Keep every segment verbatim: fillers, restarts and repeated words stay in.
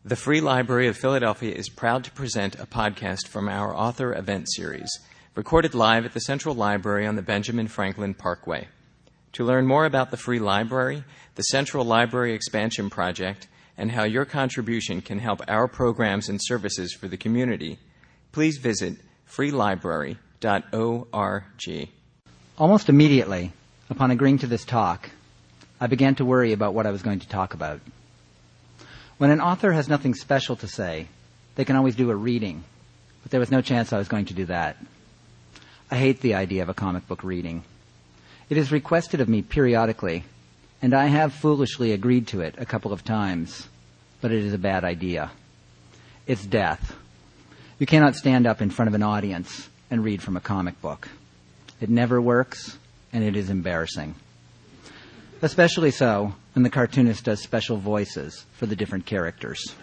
The Free Library of Philadelphia is proud to present a podcast from our author event series, recorded live at the Central Library on the Benjamin Franklin Parkway. To learn more about the Free Library, the Central Library Expansion Project, and how your contribution can help our programs and services for the community, please visit free library dot org. Almost immediately, upon agreeing to this talk, I began to worry about what I was going to talk about. When an author has nothing special to say, they can always do a reading, but there was no chance I was going to do that. I hate the idea of a comic book reading. It is requested of me periodically, and I have foolishly agreed to it a couple of times, but it is a bad idea. It's death. You cannot stand up in front of an audience and read from a comic book. It never works, and it is embarrassing. Especially so when the cartoonist does special voices for the different characters.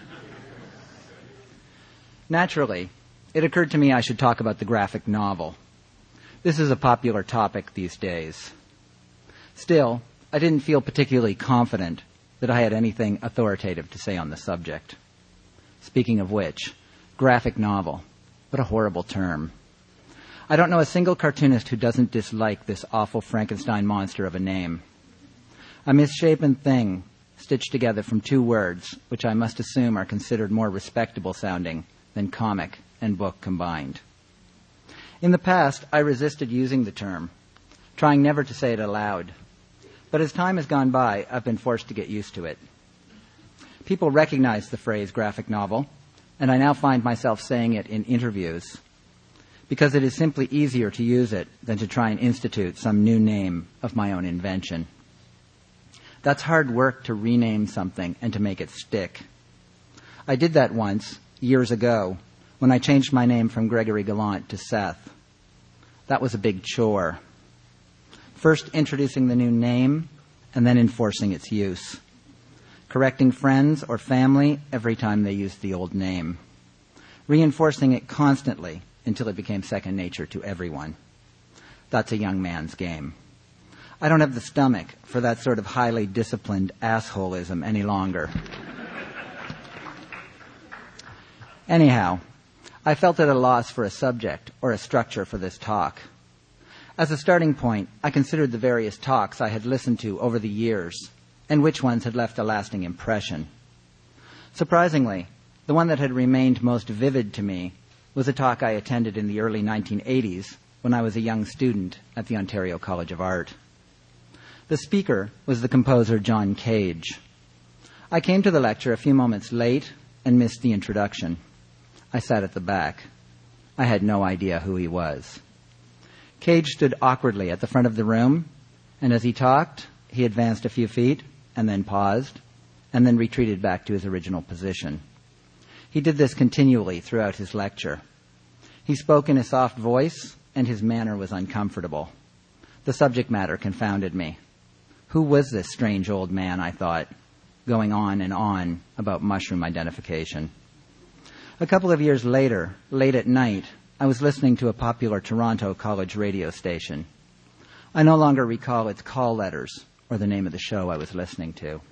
Naturally, it occurred to me I should talk about the graphic novel. This is a popular topic these days. Still, I didn't feel particularly confident that I had anything authoritative to say on the subject. Speaking of which, graphic novel, what a horrible term. I don't know a single cartoonist who doesn't dislike this awful Frankenstein monster of a name. A misshapen thing stitched together from two words, which I must assume are considered more respectable sounding than comic and book combined. In the past, I resisted using the term, trying never to say it aloud. But as time has gone by, I've been forced to get used to it. People recognize the phrase graphic novel, and I now find myself saying it in interviews, because it is simply easier to use it than to try and institute some new name of my own invention. That's hard work to rename something and to make it stick. I did that once, years ago, when I changed my name from Gregory Gallant to Seth. That was a big chore. First introducing the new name, and then enforcing its use. Correcting friends or family every time they used the old name. Reinforcing it constantly until it became second nature to everyone. That's a young man's game. I don't have the stomach for that sort of highly disciplined assholism any longer. Anyhow, I felt at a loss for a subject or a structure for this talk. As a starting point, I considered the various talks I had listened to over the years and which ones had left a lasting impression. Surprisingly, the one that had remained most vivid to me was a talk I attended in the early nineteen eighties when I was a young student at the Ontario College of Art. The speaker was the composer John Cage. I came to the lecture a few moments late and missed the introduction. I sat at the back. I had no idea who he was. Cage stood awkwardly at the front of the room, and as he talked, he advanced a few feet and then paused and then retreated back to his original position. He did this continually throughout his lecture. He spoke in a soft voice, and his manner was uncomfortable. The subject matter confounded me. Who was this strange old man, I thought, going on and on about mushroom identification? A couple of years later, late at night, I was listening to a popular Toronto college radio station. I no longer recall its call letters or the name of the show I was listening to.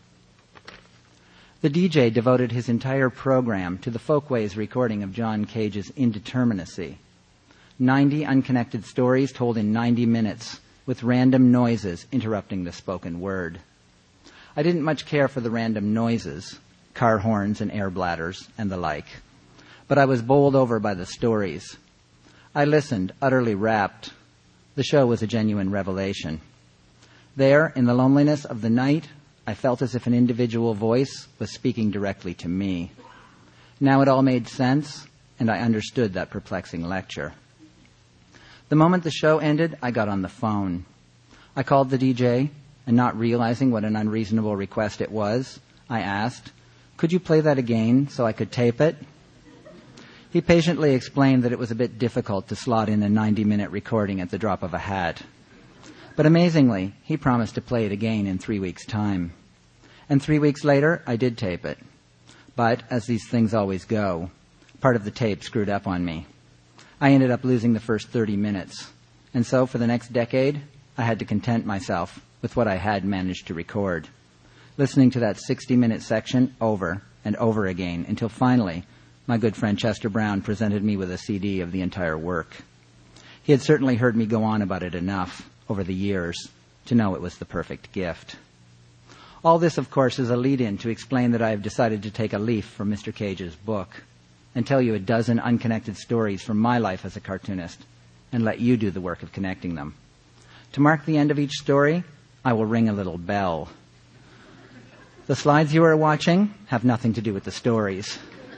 The D J devoted his entire program to the Folkways recording of John Cage's Indeterminacy. Ninety unconnected stories told in ninety minutes, with random noises interrupting the spoken word. I didn't much care for the random noises, car horns and air bladders and the like, but I was bowled over by the stories. I listened, utterly rapt. The show was a genuine revelation. There, in the loneliness of the night, I felt as if an individual voice was speaking directly to me. Now it all made sense, and I understood that perplexing lecture. The moment the show ended, I got on the phone. I called the D J, and not realizing what an unreasonable request it was, I asked, "Could you play that again so I could tape it?" He patiently explained that it was a bit difficult to slot in a ninety-minute recording at the drop of a hat. But amazingly, he promised to play it again in three weeks' time. And three weeks later, I did tape it. But, as these things always go, part of the tape screwed up on me. I ended up losing the first thirty minutes. And so, for the next decade, I had to content myself with what I had managed to record, listening to that sixty-minute section over and over again until finally my good friend Chester Brown presented me with a C D of the entire work. He had certainly heard me go on about it enough over the years to know it was the perfect gift. All this, of course, is a lead-in to explain that I have decided to take a leaf from Mister Cage's book and tell you a dozen unconnected stories from my life as a cartoonist and let you do the work of connecting them. To mark the end of each story, I will ring a little bell. The slides you are watching have nothing to do with the stories.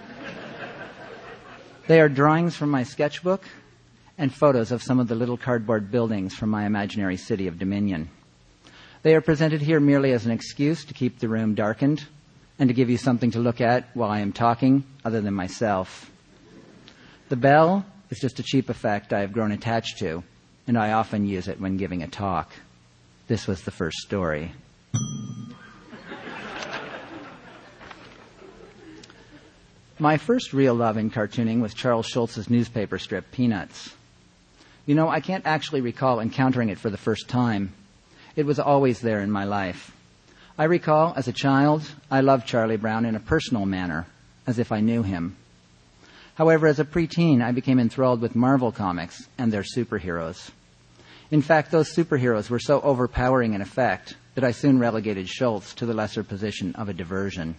They are drawings from my sketchbook and photos of some of the little cardboard buildings from my imaginary city of Dominion. They are presented here merely as an excuse to keep the room darkened and to give you something to look at while I am talking other than myself. The bell is just a cheap effect I have grown attached to, and I often use it when giving a talk. This was the first story. My first real love in cartooning was Charles Schulz's newspaper strip, Peanuts. You know, I can't actually recall encountering it for the first time. It was always there in my life. I recall, as a child, I loved Charlie Brown in a personal manner, as if I knew him. However, as a preteen, I became enthralled with Marvel Comics and their superheroes. In fact, those superheroes were so overpowering in effect that I soon relegated Schulz to the lesser position of a diversion.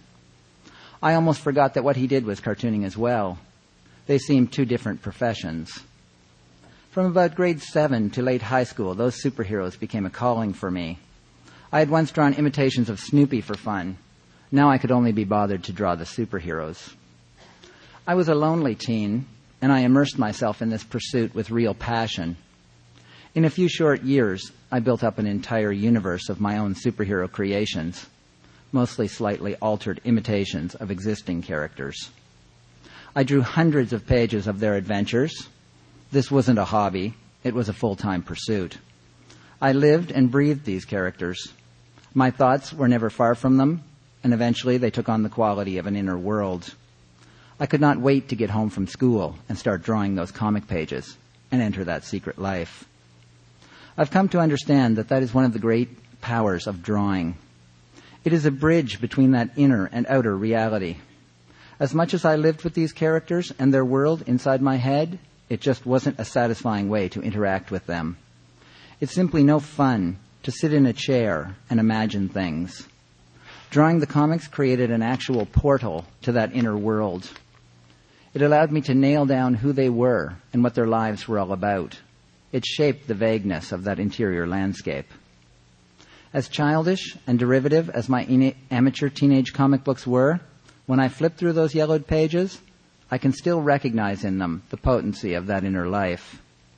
I almost forgot that what he did was cartooning as well. They seemed two different professions. From about grade seven to late high school, those superheroes became a calling for me. I had once drawn imitations of Snoopy for fun. Now I could only be bothered to draw the superheroes. I was a lonely teen, and I immersed myself in this pursuit with real passion. In a few short years, I built up an entire universe of my own superhero creations, mostly slightly altered imitations of existing characters. I drew hundreds of pages of their adventures. This wasn't a hobby. It was a full-time pursuit. I lived and breathed these characters. My thoughts were never far from them, and eventually they took on the quality of an inner world. I could not wait to get home from school and start drawing those comic pages and enter that secret life. I've come to understand that that is one of the great powers of drawing. It is a bridge between that inner and outer reality. As much as I lived with these characters and their world inside my head, it just wasn't a satisfying way to interact with them. It's simply no fun to sit in a chair and imagine things. Drawing the comics created an actual portal to that inner world. It allowed me to nail down who they were and what their lives were all about. It shaped the vagueness of that interior landscape. As childish and derivative as my ina- amateur teenage comic books were, when I flip through those yellowed pages, I can still recognize in them the potency of that inner life.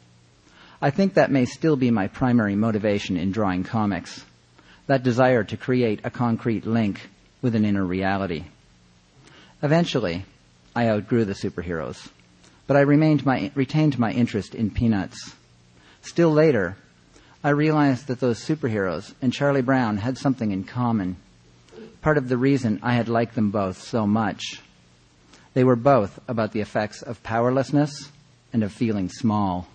I think that may still be my primary motivation in drawing comics, that desire to create a concrete link with an inner reality. Eventually, I outgrew the superheroes, but I remained my, retained my interest in Peanuts. Still later, I realized that those superheroes and Charlie Brown had something in common. Part of the reason I had liked them both so much. They were both about the effects of powerlessness and of feeling small.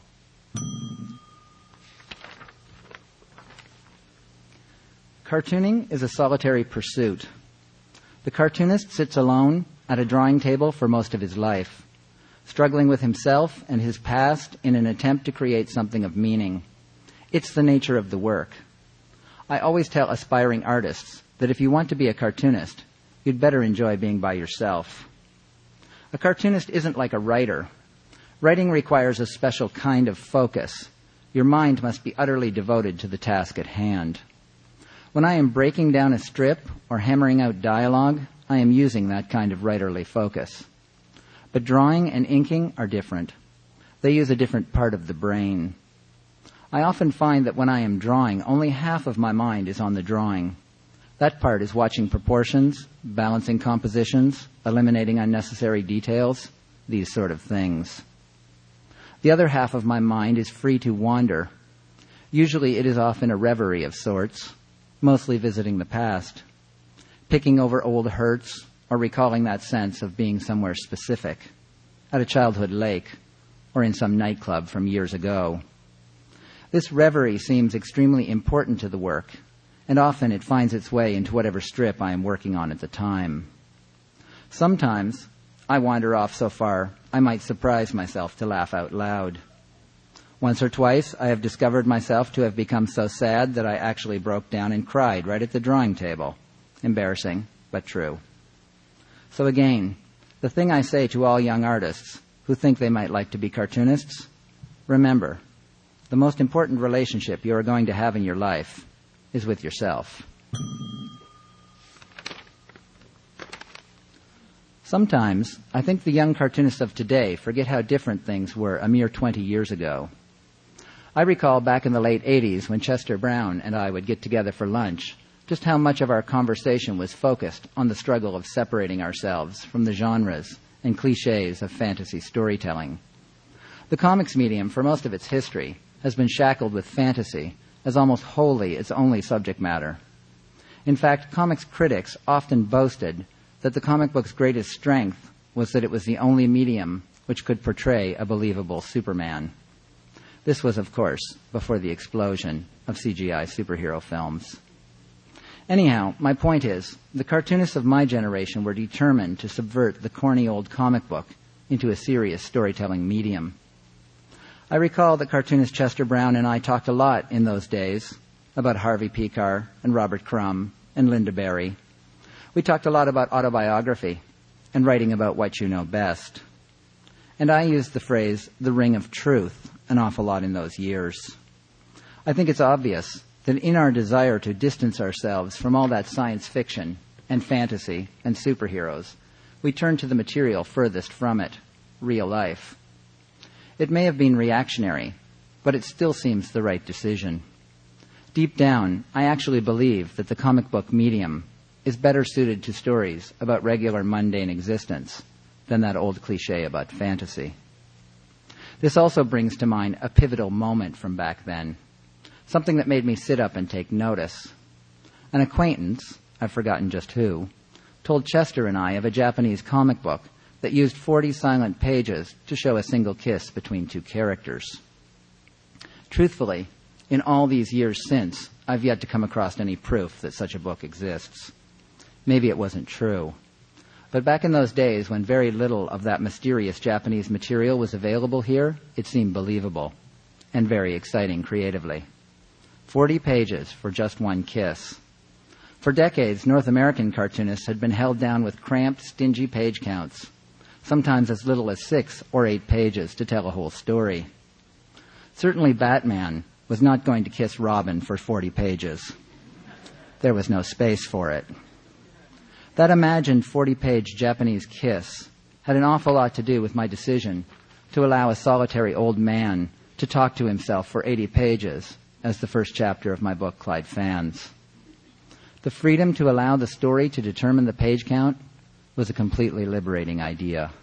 Cartooning is a solitary pursuit. The cartoonist sits alone at a drawing table for most of his life, struggling with himself and his past in an attempt to create something of meaning. It's the nature of the work. I always tell aspiring artists that if you want to be a cartoonist, you'd better enjoy being by yourself. A cartoonist isn't like a writer. Writing requires a special kind of focus. Your mind must be utterly devoted to the task at hand. When I am breaking down a strip or hammering out dialogue, I am using that kind of writerly focus. But drawing and inking are different. They use a different part of the brain. I often find that when I am drawing, only half of my mind is on the drawing. That part is watching proportions, balancing compositions, eliminating unnecessary details, these sort of things. The other half of my mind is free to wander. Usually it is off in a reverie of sorts, mostly visiting the past, picking over old hurts or recalling that sense of being somewhere specific, at a childhood lake or in some nightclub from years ago. This reverie seems extremely important to the work, and often it finds its way into whatever strip I am working on at the time. Sometimes I wander off so far I might surprise myself to laugh out loud. Once or twice I have discovered myself to have become so sad that I actually broke down and cried right at the drawing table. Embarrassing, but true. So again, the thing I say to all young artists who think they might like to be cartoonists, remember, the most important relationship you are going to have in your life is with yourself. Sometimes I think the young cartoonists of today forget how different things were a mere twenty years ago. I recall back in the late eighties when Chester Brown and I would get together for lunch, just how much of our conversation was focused on the struggle of separating ourselves from the genres and cliches of fantasy storytelling. The comics medium, for most of its history, has been shackled with fantasy as almost wholly its only subject matter. In fact, comics critics often boasted that the comic book's greatest strength was that it was the only medium which could portray a believable Superman. This was, of course, before the explosion of C G I superhero films. Anyhow, my point is, the cartoonists of my generation were determined to subvert the corny old comic book into a serious storytelling medium. I recall that cartoonist Chester Brown and I talked a lot in those days about Harvey Pekar and Robert Crumb and Lynda Barry. We talked a lot about autobiography and writing about what you know best. And I used the phrase, the ring of truth, an awful lot in those years. I think it's obvious that in our desire to distance ourselves from all that science fiction and fantasy and superheroes, we turn to the material furthest from it, real life. It may have been reactionary, but it still seems the right decision. Deep down, I actually believe that the comic book medium is better suited to stories about regular mundane existence than that old cliche about fantasy. This also brings to mind a pivotal moment from back then, something that made me sit up and take notice. An acquaintance, I've forgotten just who, told Chester and I of a Japanese comic book that used forty silent pages to show a single kiss between two characters. Truthfully, in all these years since, I've yet to come across any proof that such a book exists. Maybe it wasn't true. But back in those days when very little of that mysterious Japanese material was available here, it seemed believable and very exciting creatively. Forty pages for just one kiss. For decades, North American cartoonists had been held down with cramped, stingy page counts, sometimes as little as six or eight pages to tell a whole story. Certainly Batman was not going to kiss Robin for forty pages. There was no space for it. That imagined forty-page Japanese kiss had an awful lot to do with my decision to allow a solitary old man to talk to himself for eighty pages as the first chapter of my book, Clyde Fans. The freedom to allow the story to determine the page count was a completely liberating idea.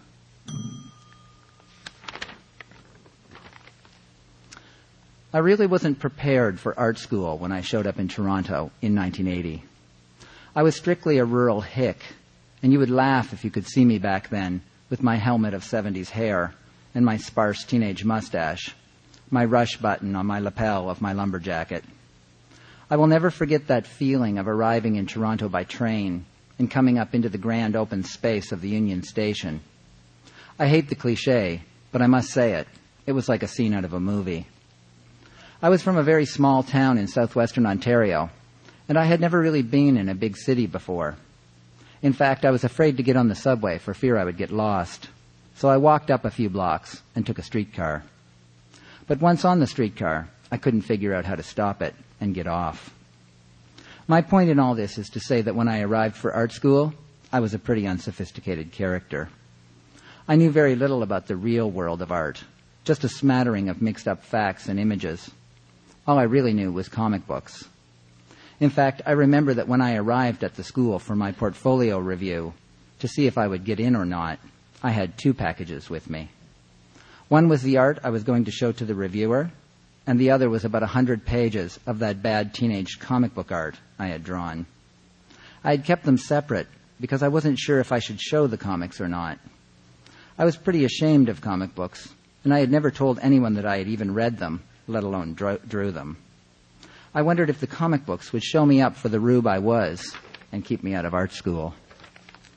I really wasn't prepared for art school when I showed up in Toronto in nineteen eighty. I was strictly a rural hick, and you would laugh if you could see me back then with my helmet of seventies hair and my sparse teenage mustache, my rush button on my lapel of my lumber jacket. I will never forget that feeling of arriving in Toronto by train and coming up into the grand open space of the Union Station. I hate the cliche, but I must say it. It was like a scene out of a movie. I was from a very small town in southwestern Ontario, and I had never really been in a big city before. In fact, I was afraid to get on the subway for fear I would get lost. So I walked up a few blocks and took a streetcar. But once on the streetcar, I couldn't figure out how to stop it and get off. My point in all this is to say that when I arrived for art school, I was a pretty unsophisticated character. I knew very little about the real world of art, just a smattering of mixed up facts and images. All I really knew was comic books. In fact, I remember that when I arrived at the school for my portfolio review to see if I would get in or not, I had two packages with me. One was the art I was going to show to the reviewer, and the other was about a hundred pages of that bad teenage comic book art I had drawn. I had kept them separate because I wasn't sure if I should show the comics or not. I was pretty ashamed of comic books, and I had never told anyone that I had even read them, let alone drew, drew them. I wondered if the comic books would show me up for the rube I was and keep me out of art school.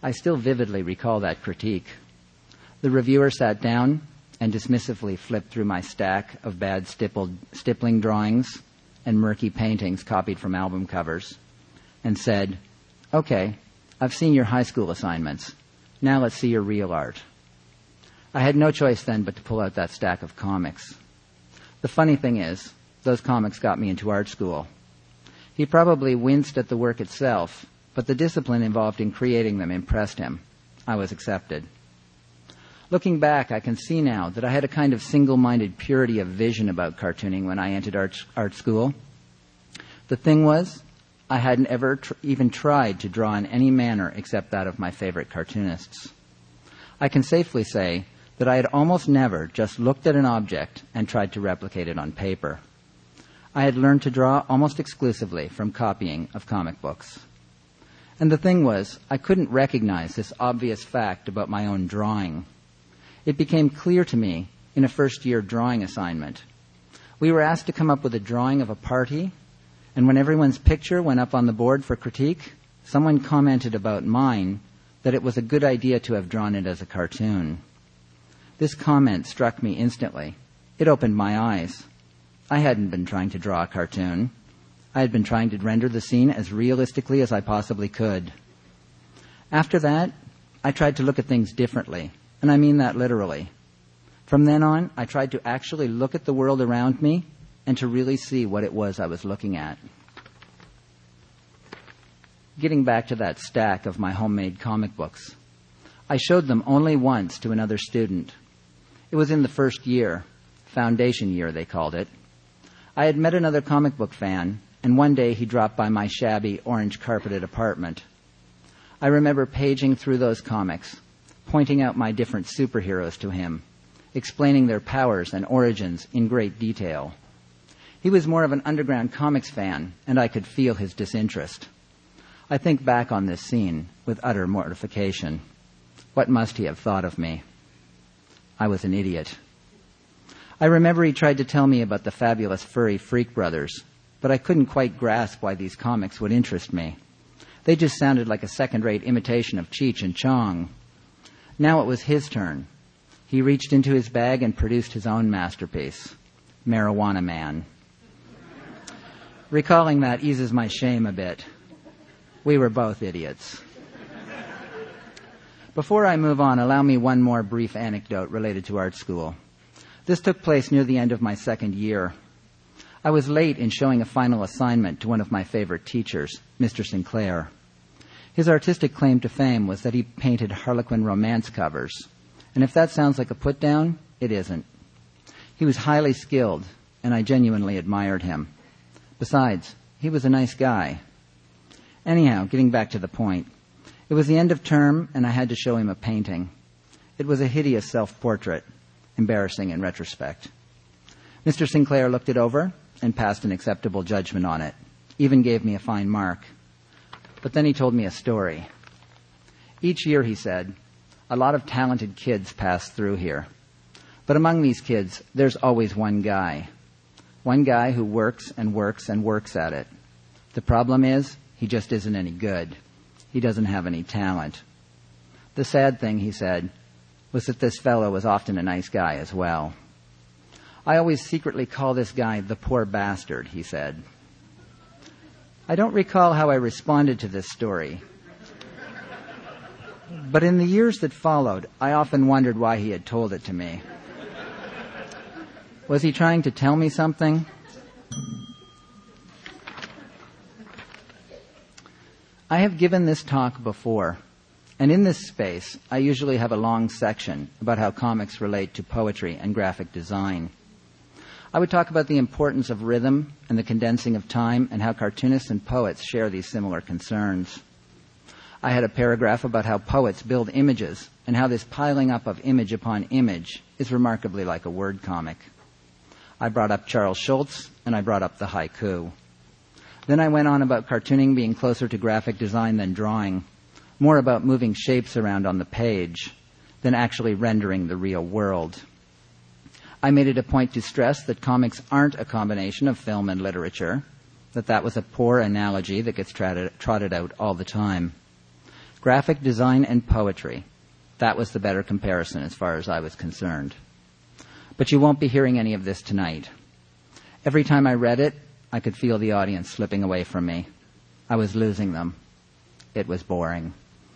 I still vividly recall that critique. The reviewer sat down and dismissively flipped through my stack of bad stippled, stippling drawings and murky paintings copied from album covers and said, "Okay, I've seen your high school assignments. Now let's see your real art." I had no choice then but to pull out that stack of comics. The funny thing is, those comics got me into art school. He probably winced at the work itself, but the discipline involved in creating them impressed him. I was accepted. Looking back, I can see now that I had a kind of single-minded purity of vision about cartooning when I entered art, art school. The thing was, I hadn't ever tr- even tried to draw in any manner except that of my favorite cartoonists. I can safely say that I had almost never just looked at an object and tried to replicate it on paper. I had learned to draw almost exclusively from copying of comic books. And the thing was, I couldn't recognize this obvious fact about my own drawing. It became clear to me in a first-year drawing assignment. We were asked to come up with a drawing of a party, and when everyone's picture went up on the board for critique, someone commented about mine that it was a good idea to have drawn it as a cartoon. This comment struck me instantly. It opened my eyes. I hadn't been trying to draw a cartoon. I had been trying to render the scene as realistically as I possibly could. After that, I tried to look at things differently, and I mean that literally. From then on, I tried to actually look at the world around me and to really see what it was I was looking at. Getting back to that stack of my homemade comic books, I showed them only once to another student. It was in the first year, foundation year they called it. I had met another comic book fan, and one day he dropped by my shabby, orange-carpeted apartment. I remember paging through those comics, pointing out my different superheroes to him, explaining their powers and origins in great detail. He was more of an underground comics fan, and I could feel his disinterest. I think back on this scene with utter mortification. What must he have thought of me? I was an idiot. I remember he tried to tell me about the fabulous furry Freak Brothers, but I couldn't quite grasp why these comics would interest me. They just sounded like a second-rate imitation of Cheech and Chong. Now it was his turn. He reached into his bag and produced his own masterpiece, Marijuana Man. Recalling that eases my shame a bit. We were both idiots. Before I move on, allow me one more brief anecdote related to art school. This took place near the end of my second year. I was late in showing a final assignment to one of my favorite teachers, Mister Sinclair. His artistic claim to fame was that he painted Harlequin romance covers. And if that sounds like a put-down, it isn't. He was highly skilled, and I genuinely admired him. Besides, he was a nice guy. Anyhow, getting back to the point. It was the end of term, and I had to show him a painting. It was a hideous self-portrait, embarrassing in retrospect. Mister Sinclair looked it over and passed an acceptable judgment on it, even gave me a fine mark. But then he told me a story. Each year, he said, a lot of talented kids pass through here. But among these kids, there's always one guy. One guy who works and works and works at it. The problem is, he just isn't any good. He doesn't have any talent. The sad thing, he said, was that this fellow was often a nice guy as well. I always secretly call this guy the poor bastard, he said. I don't recall how I responded to this story. But in the years that followed, I often wondered why he had told it to me. Was he trying to tell me something? I have given this talk before, and in this space, I usually have a long section about how comics relate to poetry and graphic design. I would talk about the importance of rhythm and the condensing of time and how cartoonists and poets share these similar concerns. I had a paragraph about how poets build images and how this piling up of image upon image is remarkably like a word comic. I brought up Charles Schulz, and I brought up the haiku. Then I went on about cartooning being closer to graphic design than drawing, more about moving shapes around on the page than actually rendering the real world. I made it a point to stress that comics aren't a combination of film and literature, that that was a poor analogy that gets trotted, trotted out all the time. Graphic design and poetry. That was the better comparison as far as I was concerned. But you won't be hearing any of this tonight. Every time I read it, I could feel the audience slipping away from me. I was losing them. It was boring.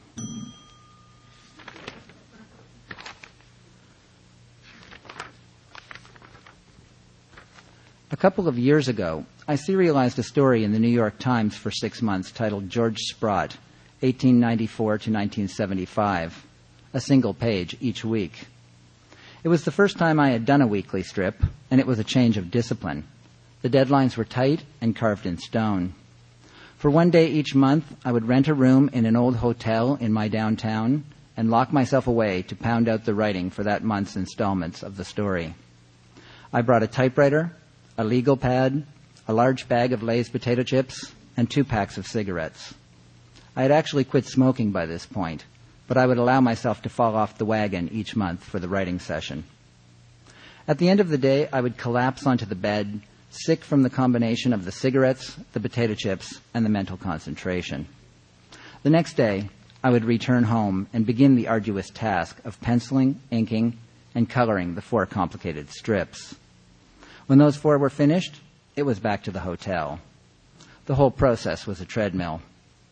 A couple of years ago, I serialized a story in the New York Times for six months titled George Sprott, eighteen ninety-four to nineteen seventy-five, a single page each week. It was the first time I had done a weekly strip, and it was a change of discipline. The deadlines were tight and carved in stone. For one day each month, I would rent a room in an old hotel in my downtown and lock myself away to pound out the writing for that month's installments of the story. I brought a typewriter, a legal pad, a large bag of Lay's potato chips, and two packs of cigarettes. I had actually quit smoking by this point, but I would allow myself to fall off the wagon each month for the writing session. At the end of the day, I would collapse onto the bed, sick from the combination of the cigarettes, the potato chips, and the mental concentration. The next day, I would return home and begin the arduous task of penciling, inking, and coloring the four complicated strips. When those four were finished, it was back to the hotel. The whole process was a treadmill.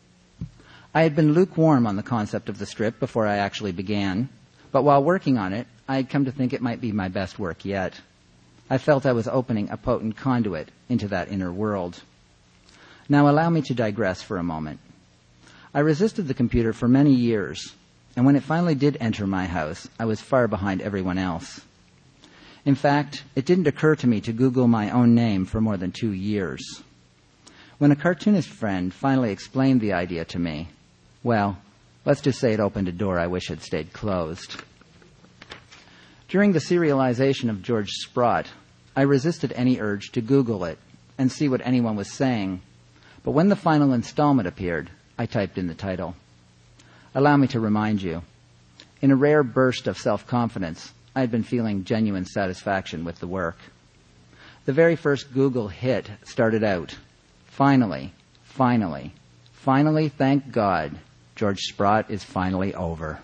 I had been lukewarm on the concept of the strip before I actually began, but while working on it, I had come to think it might be my best work yet. I felt I was opening a potent conduit into that inner world. Now allow me to digress for a moment. I resisted the computer for many years, and when it finally did enter my house, I was far behind everyone else. In fact, it didn't occur to me to Google my own name for more than two years. When a cartoonist friend finally explained the idea to me, well, let's just say it opened a door I wish had stayed closed. During the serialization of George Sprott, I resisted any urge to Google it and see what anyone was saying. But when the final installment appeared, I typed in the title. Allow me to remind you, in a rare burst of self-confidence, I had been feeling genuine satisfaction with the work. The very first Google hit started out, finally, finally, finally, thank God, George Sprott is finally over.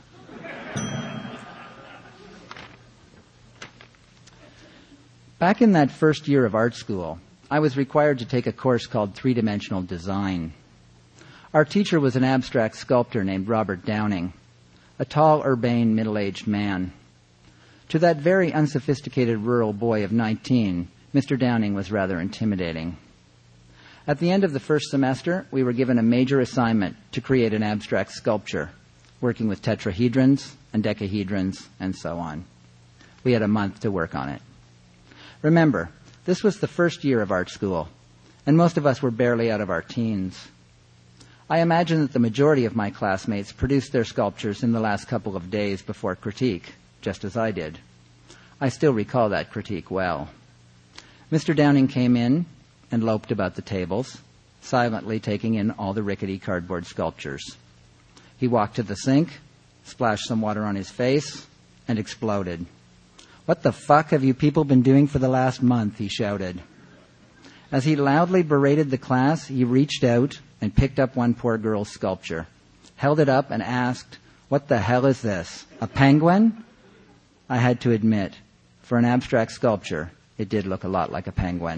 Back in that first year of art school, I was required to take a course called three-dimensional design. Our teacher was an abstract sculptor named Robert Downing, a tall, urbane, middle-aged man. To that very unsophisticated rural boy of nineteen, Mister Downing was rather intimidating. At the end of the first semester, we were given a major assignment to create an abstract sculpture, working with tetrahedrons and decahedrons and so on. We had a month to work on it. Remember, this was the first year of art school, and most of us were barely out of our teens. I imagine that the majority of my classmates produced their sculptures in the last couple of days before critique, just as I did. I still recall that critique well. Mister Downing came in and loped about the tables, silently taking in all the rickety cardboard sculptures. He walked to the sink, splashed some water on his face, and exploded. "What the fuck have you people been doing for the last month?" he shouted. As he loudly berated the class, he reached out and picked up one poor girl's sculpture, held it up and asked, "What the hell is this? A penguin?" I had to admit, for an abstract sculpture, it did look a lot like a penguin.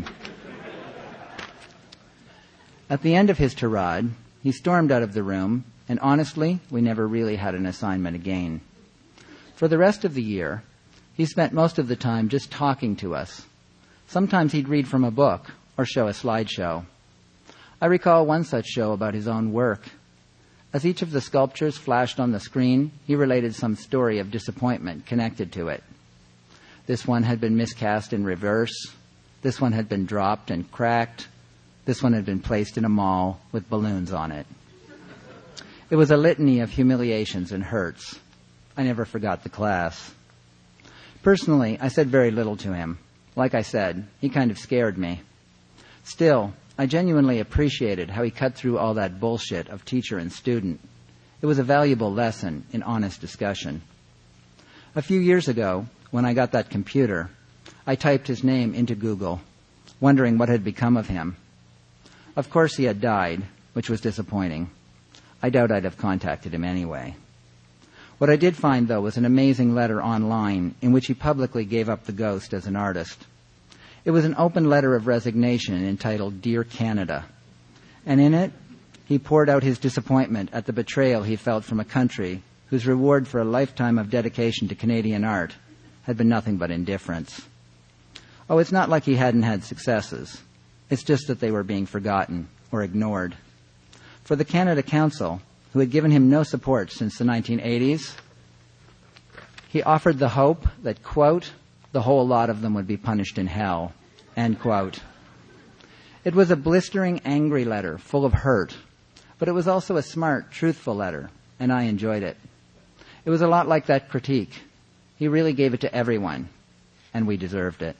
At the end of his tirade, he stormed out of the room, and honestly, we never really had an assignment again. For the rest of the year, he spent most of the time just talking to us. Sometimes he'd read from a book or show a slideshow. I recall one such show about his own work. As each of the sculptures flashed on the screen, he related some story of disappointment connected to it. This one had been miscast in reverse. This one had been dropped and cracked. This one had been placed in a mall with balloons on it. It was a litany of humiliations and hurts. I never forgot the class. Personally, I said very little to him. Like I said, he kind of scared me. Still, I genuinely appreciated how he cut through all that bullshit of teacher and student. It was a valuable lesson in honest discussion. A few years ago, when I got that computer, I typed his name into Google, wondering what had become of him. Of course, he had died, which was disappointing. I doubt I'd have contacted him anyway. What I did find, though, was an amazing letter online in which he publicly gave up the ghost as an artist. It was an open letter of resignation entitled Dear Canada, and in it he poured out his disappointment at the betrayal he felt from a country whose reward for a lifetime of dedication to Canadian art had been nothing but indifference. Oh, it's not like he hadn't had successes. It's just that they were being forgotten or ignored. For the Canada Council, who had given him no support since the nineteen eighties, he offered the hope that, quote, the whole lot of them would be punished in hell, end quote. It was a blistering, angry letter full of hurt, but it was also a smart, truthful letter, and I enjoyed it. It was a lot like that critique. He really gave it to everyone, and we deserved it.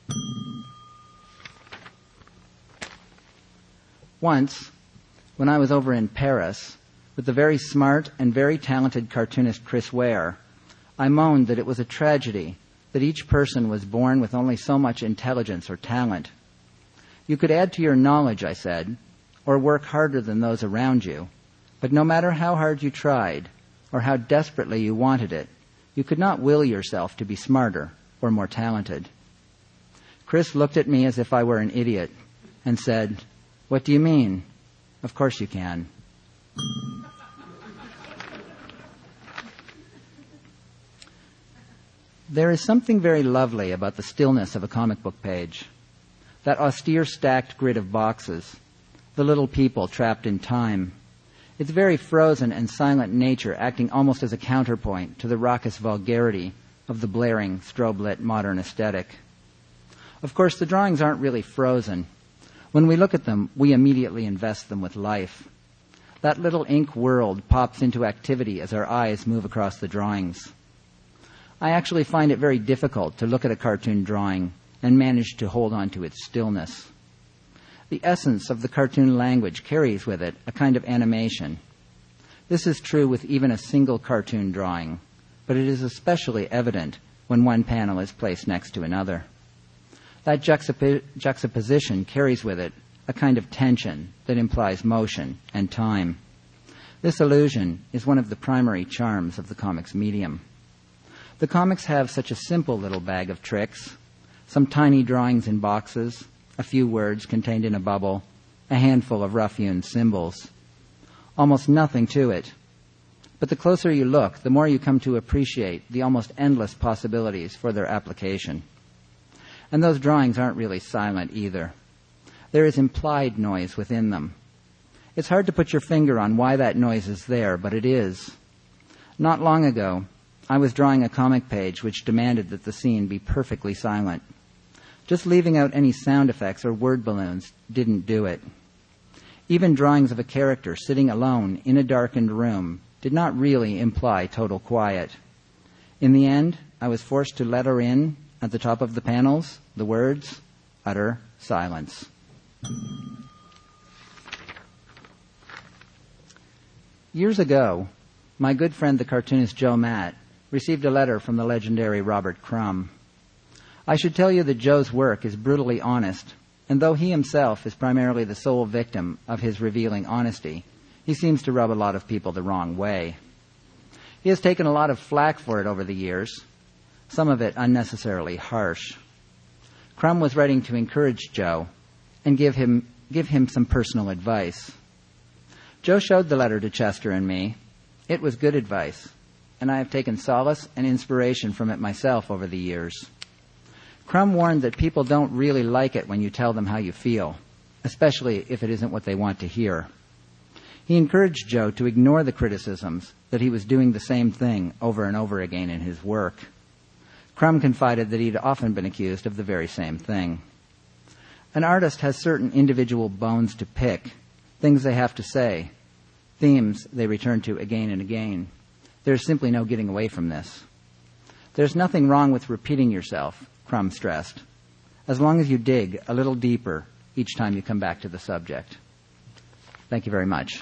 Once, when I was over in Paris, with the very smart and very talented cartoonist Chris Ware, I moaned that it was a tragedy that each person was born with only so much intelligence or talent. You could add to your knowledge, I said, or work harder than those around you, but no matter how hard you tried or how desperately you wanted it, you could not will yourself to be smarter or more talented. Chris looked at me as if I were an idiot and said, "What do you mean? Of course you can." There is something very lovely about the stillness of a comic book page. That austere stacked grid of boxes, the little people trapped in time, its very frozen and silent nature acting almost as a counterpoint to the raucous vulgarity of the blaring, strobe-lit modern aesthetic. Of course, the drawings aren't really frozen. When we look at them, we immediately invest them with life. That little ink world pops into activity as our eyes move across the drawings. I actually find it very difficult to look at a cartoon drawing and manage to hold on to its stillness. The essence of the cartoon language carries with it a kind of animation. This is true with even a single cartoon drawing, but it is especially evident when one panel is placed next to another. That juxtap- juxtaposition carries with it a kind of tension that implies motion and time. This illusion is one of the primary charms of the comics medium. The comics have such a simple little bag of tricks, some tiny drawings in boxes, a few words contained in a bubble, a handful of rough-hewn symbols. Almost nothing to it. But the closer you look, the more you come to appreciate the almost endless possibilities for their application. And those drawings aren't really silent either. There is implied noise within them. It's hard to put your finger on why that noise is there, but it is. Not long ago, I was drawing a comic page which demanded that the scene be perfectly silent. Just leaving out any sound effects or word balloons didn't do it. Even drawings of a character sitting alone in a darkened room did not really imply total quiet. In the end, I was forced to letter in, at the top of the panels, the words, "Utter silence." Years ago, my good friend the cartoonist Joe Matt received a letter from the legendary Robert Crumb. I should tell you that Joe's work is brutally honest, and though he himself is primarily the sole victim of his revealing honesty, he seems to rub a lot of people the wrong way. He has taken a lot of flack for it over the years, some of it unnecessarily harsh. Crumb was writing to encourage Joe and give him give him some personal advice. Joe showed the letter to Chester and me. It was good advice, and I have taken solace and inspiration from it myself over the years. Crumb warned that people don't really like it when you tell them how you feel, especially if it isn't what they want to hear. He encouraged Joe to ignore the criticisms that he was doing the same thing over and over again in his work. Crumb confided that he'd often been accused of the very same thing. An artist has certain individual bones to pick, things they have to say, themes they return to again and again. There's simply no getting away from this. There's nothing wrong with repeating yourself, Crumb stressed, as long as you dig a little deeper each time you come back to the subject. Thank you very much.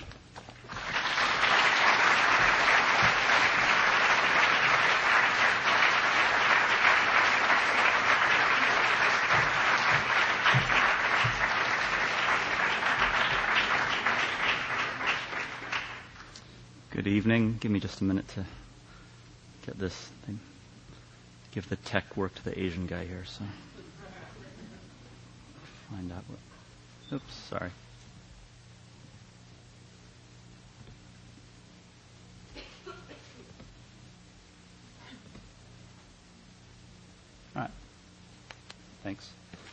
Good evening. Give me just a minute to get this thing. Give the tech work to the Asian guy here. So find out what. Oops, sorry. All right. Thanks.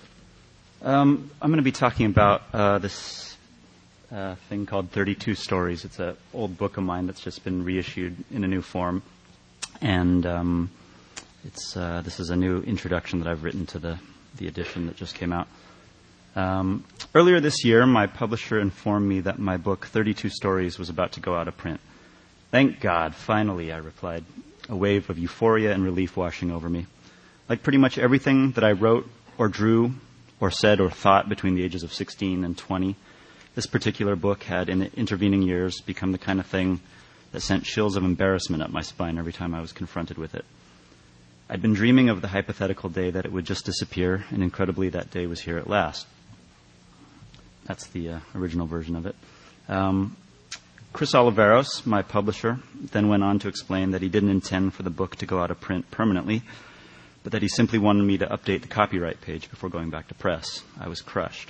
Um, I'm going to be talking about uh, this. Uh, thing called thirty-two Stories. It's an old book of mine that's just been reissued in a new form, and um, it's uh, this is a new introduction that I've written to the the edition that just came out. Um, earlier this year, my publisher informed me that my book thirty-two Stories was about to go out of print. Thank God, finally, I replied, a wave of euphoria and relief washing over me. Like pretty much everything that I wrote or drew or said or thought between the ages of sixteen and twenty. This particular book had, in the intervening years, become the kind of thing that sent chills of embarrassment up my spine every time I was confronted with it. I'd been dreaming of the hypothetical day that it would just disappear, and incredibly, that day was here at last. That's the uh, original version of it. Um, Chris Oliveros, my publisher, then went on to explain that he didn't intend for the book to go out of print permanently, but that he simply wanted me to update the copyright page before going back to press. I was crushed.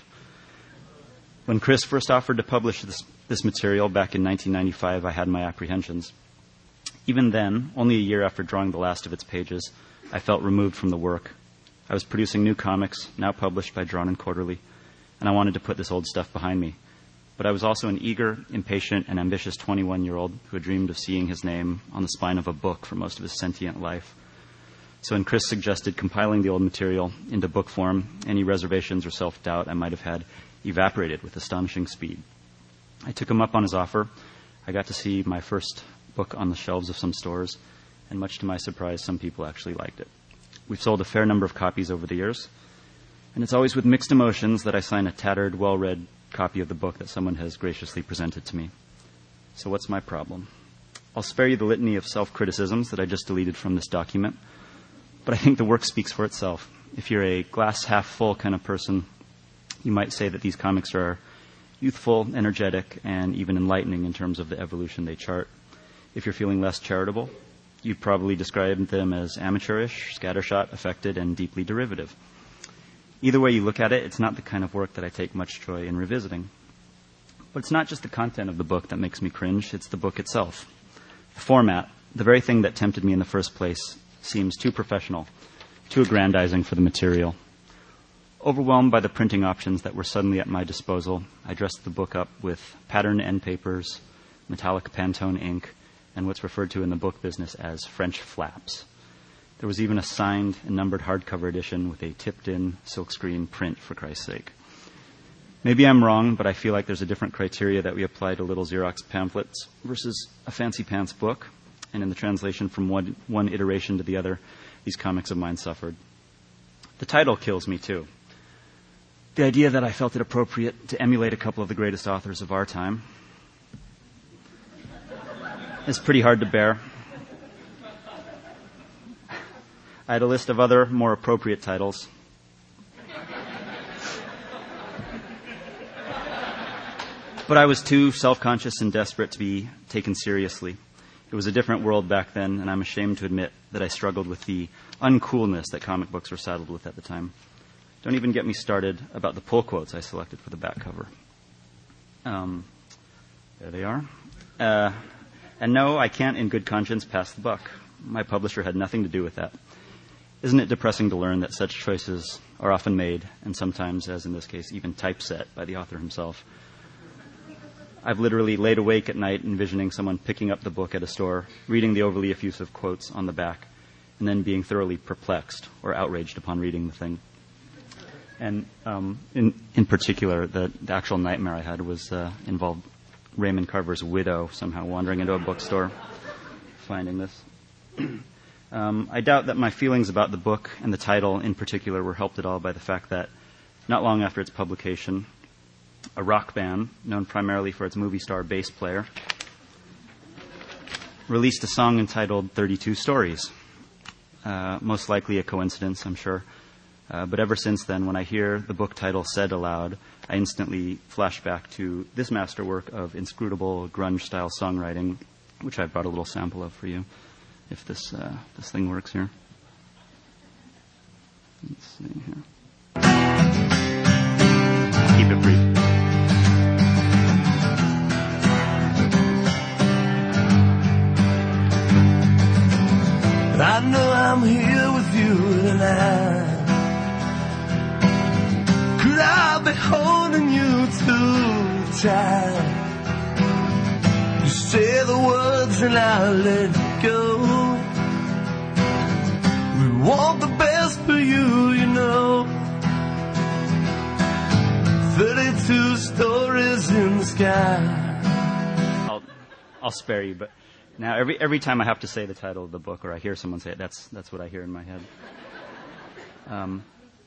When Chris first offered to publish this, this material back in nineteen ninety-five, I had my apprehensions. Even then, only a year after drawing the last of its pages, I felt removed from the work. I was producing new comics, now published by Drawn and Quarterly, and I wanted to put this old stuff behind me. But I was also an eager, impatient, and ambitious twenty-one-year-old who had dreamed of seeing his name on the spine of a book for most of his sentient life. So when Chris suggested compiling the old material into book form, any reservations or self-doubt I might have had evaporated with astonishing speed. I took him up on his offer. I got to see my first book on the shelves of some stores, and much to my surprise, some people actually liked it. We've sold a fair number of copies over the years, and it's always with mixed emotions that I sign a tattered, well-read copy of the book that someone has graciously presented to me. So what's my problem? I'll spare you the litany of self-criticisms that I just deleted from this document, but I think the work speaks for itself. If you're a glass-half-full kind of person, you might say that these comics are youthful, energetic, and even enlightening in terms of the evolution they chart. If you're feeling less charitable, you'd probably describe them as amateurish, scattershot, affected, and deeply derivative. Either way you look at it, it's not the kind of work that I take much joy in revisiting. But it's not just the content of the book that makes me cringe, it's the book itself. The format, the very thing that tempted me in the first place, seems too professional, too aggrandizing for the material. Overwhelmed by the printing options that were suddenly at my disposal, I dressed the book up with patterned end papers, metallic Pantone ink, and what's referred to in the book business as French flaps. There was even a signed and numbered hardcover edition with a tipped-in silkscreen print, for Christ's sake. Maybe I'm wrong, but I feel like there's a different criteria that we apply to little Xerox pamphlets versus a fancy pants book, and in the translation from one, one iteration to the other, these comics of mine suffered. The title kills me, too. The idea that I felt it appropriate to emulate a couple of the greatest authors of our time is pretty hard to bear. I had a list of other, more appropriate titles. But I was too self-conscious and desperate to be taken seriously. It was a different world back then, and I'm ashamed to admit that I struggled with the uncoolness that comic books were saddled with at the time. Don't even get me started about the pull quotes I selected for the back cover. Um, there they are. Uh, and no, I can't in good conscience pass the buck. My publisher had nothing to do with that. Isn't it depressing to learn that such choices are often made, and sometimes, as in this case, even typeset by the author himself? I've literally laid awake at night envisioning someone picking up the book at a store, reading the overly effusive quotes on the back, and then being thoroughly perplexed or outraged upon reading the thing. And um, in, in particular, the, the actual nightmare I had was uh, involved Raymond Carver's widow somehow wandering into a bookstore, finding this. um, I doubt that my feelings about the book and the title in particular were helped at all by the fact that not long after its publication, a rock band known primarily for its movie star bass player released a song entitled thirty-two Stories. Uh, most likely a coincidence, I'm sure. Uh, but ever since then, when I hear the book title said aloud, I instantly flash back to this masterwork of inscrutable grunge-style songwriting which I brought a little sample of for you, if this uh, this thing works here. Let's see here. Keep it brief. I know I'm here with you tonight. Could I be holding you too tight? You say the words and I'll let go. We want the best for you, you know. Thirty-two stories in the sky. I'll, I'll spare you, but now every every time I have to say the title of the book, or I hear someone say it, that's that's what I hear in my head. Um,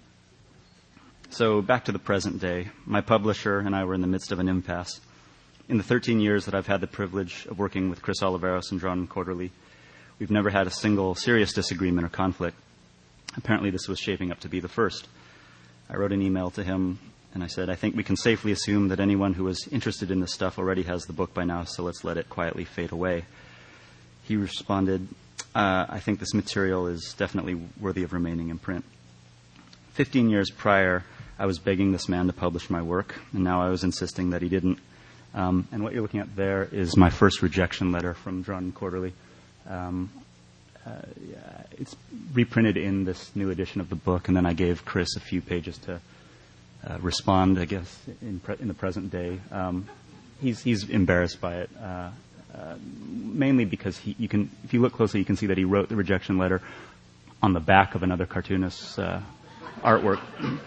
so back to the present day. My publisher and I were in the midst of an impasse. In the thirteen years that I've had the privilege of working with Chris Oliveros and John Quarterly, we've never had a single serious disagreement or conflict. Apparently this was shaping up to be the first. I wrote an email to him and I said, I think we can safely assume that anyone who is interested in this stuff already has the book by now, so let's let it quietly fade away. He responded, uh, I think this material is definitely worthy of remaining in print. Fifteen years prior, I was begging this man to publish my work, and now I was insisting that he didn't. Um, and what you're looking at there is my first rejection letter from John Quarterly. Um, uh, yeah, it's reprinted in this new edition of the book, and then I gave Chris a few pages to uh, respond, I guess, in, pre- in the present day. Um, he's, he's embarrassed by it, uh, uh, mainly because he, you can, if you look closely, you can see that he wrote the rejection letter on the back of another cartoonist's uh, artwork.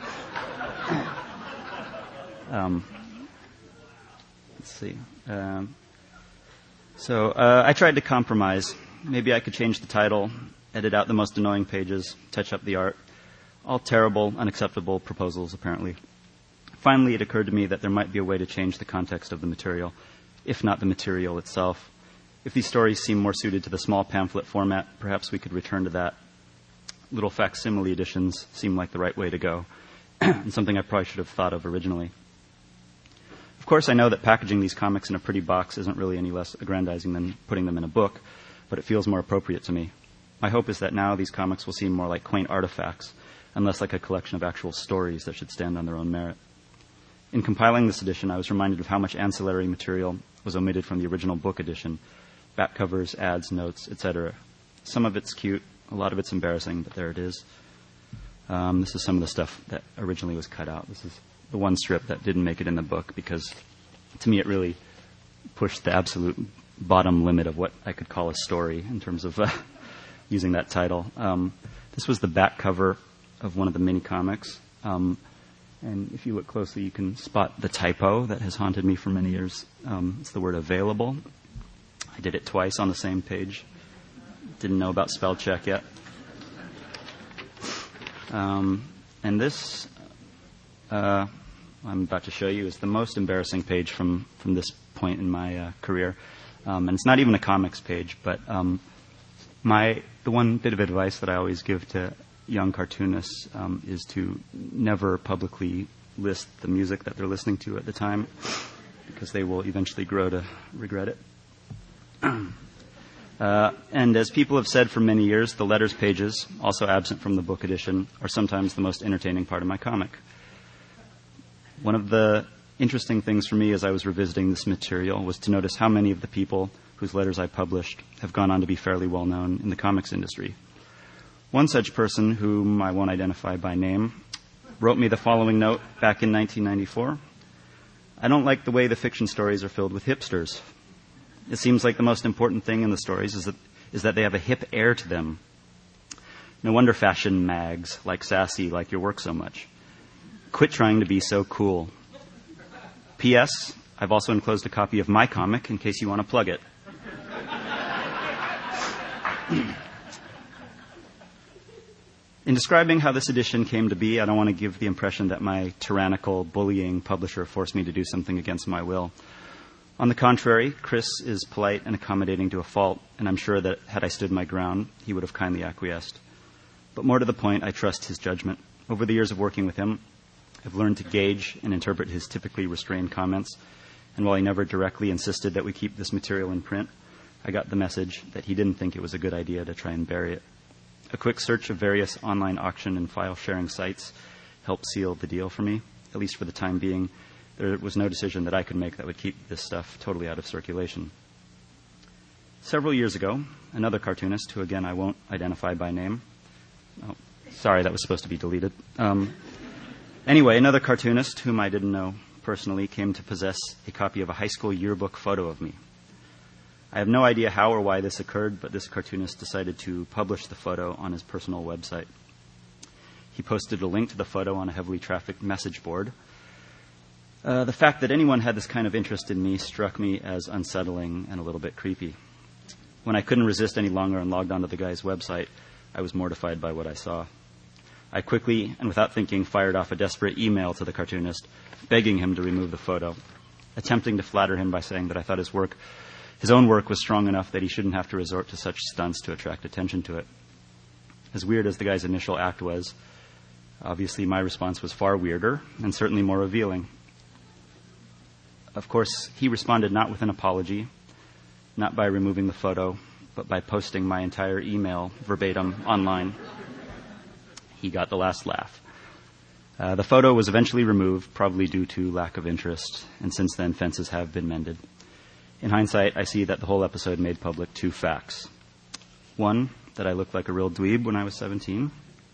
um, let's see. Um, so uh, I tried to compromise. Maybe I could change the title, edit out the most annoying pages, touch up the art. All terrible, unacceptable proposals, apparently. Finally, it occurred to me that there might be a way to change the context of the material, if not the material itself. If these stories seem more suited to the small pamphlet format, perhaps we could return to that. Little facsimile editions seem like the right way to go, and something I probably should have thought of originally. Of course, I know that packaging these comics in a pretty box isn't really any less aggrandizing than putting them in a book, but it feels more appropriate to me. My hope is that now these comics will seem more like quaint artifacts, and less like a collection of actual stories that should stand on their own merit. In compiling this edition, I was reminded of how much ancillary material was omitted from the original book edition: back covers, ads, notes, et cetera. Some of it's cute, a lot of it's embarrassing, but there it is. Um, this is some of the stuff that originally was cut out. This is the one strip that didn't make it in the book because, to me, it really pushed the absolute bottom limit of what I could call a story in terms of uh, using that title. Um, this was the back cover of one of the mini comics. Um, and if you look closely, you can spot the typo that has haunted me for many years. Um, it's the word available. I did it twice on the same page. Didn't know about spell check yet. Um, and this, uh, I'm about to show you, is the most embarrassing page from, from this point in my uh, career. Um, and it's not even a comics page, but um, my the one bit of advice that I always give to young cartoonists um, is to never publicly list the music that they're listening to at the time, because they will eventually grow to regret it. Uh, and as people have said for many years, the letters pages, also absent from the book edition, are sometimes the most entertaining part of my comic. One of the interesting things for me as I was revisiting this material was to notice how many of the people whose letters I published have gone on to be fairly well known in the comics industry. One such person, whom I won't identify by name, wrote me the following note back in nineteen ninety-four. I don't like the way the fiction stories are filled with hipsters. It seems like the most important thing in the stories is that, is that they have a hip air to them. No wonder fashion mags like Sassy like your work so much. Quit trying to be so cool. P S. I've also enclosed a copy of my comic in case you want to plug it. In describing how this edition came to be, I don't want to give the impression that my tyrannical, bullying publisher forced me to do something against my will. On the contrary, Chris is polite and accommodating to a fault, and I'm sure that had I stood my ground, he would have kindly acquiesced. But more to the point, I trust his judgment. Over the years of working with him, I've learned to gauge and interpret his typically restrained comments, and while he never directly insisted that we keep this material in print, I got the message that he didn't think it was a good idea to try and bury it. A quick search of various online auction and file-sharing sites helped seal the deal for me, at least for the time being. There was no decision that I could make that would keep this stuff totally out of circulation. Several years ago, another cartoonist, who again I won't identify by name, oh, sorry, that was supposed to be deleted. Um, anyway, another cartoonist, whom I didn't know personally, came to possess a copy of a high school yearbook photo of me. I have no idea how or why this occurred, but this cartoonist decided to publish the photo on his personal website. He posted a link to the photo on a heavily trafficked message board. Uh, the fact that anyone had this kind of interest in me struck me as unsettling and a little bit creepy. When I couldn't resist any longer and logged onto the guy's website, I was mortified by what I saw. I quickly, and without thinking, fired off a desperate email to the cartoonist, begging him to remove the photo, attempting to flatter him by saying that I thought his work, his own work was strong enough that he shouldn't have to resort to such stunts to attract attention to it. As weird as the guy's initial act was, obviously my response was far weirder and certainly more revealing. Of course, he responded not with an apology, not by removing the photo, but by posting my entire email verbatim online. He got the last laugh. Uh, the photo was eventually removed, probably due to lack of interest, and since then fences have been mended. In hindsight, I see that the whole episode made public two facts. One, that I looked like a real dweeb when I was seventeen.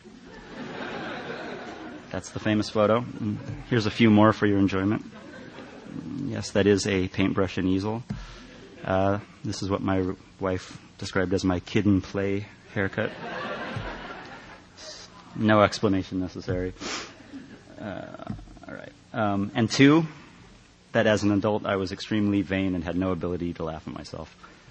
That's the famous photo. Here's a few more for your enjoyment. Yes, that is a paintbrush and easel. Uh, this is what my r- wife described as my kid and play haircut. No explanation necessary. Uh, all right. Um, and two, that as an adult I was extremely vain and had no ability to laugh at myself.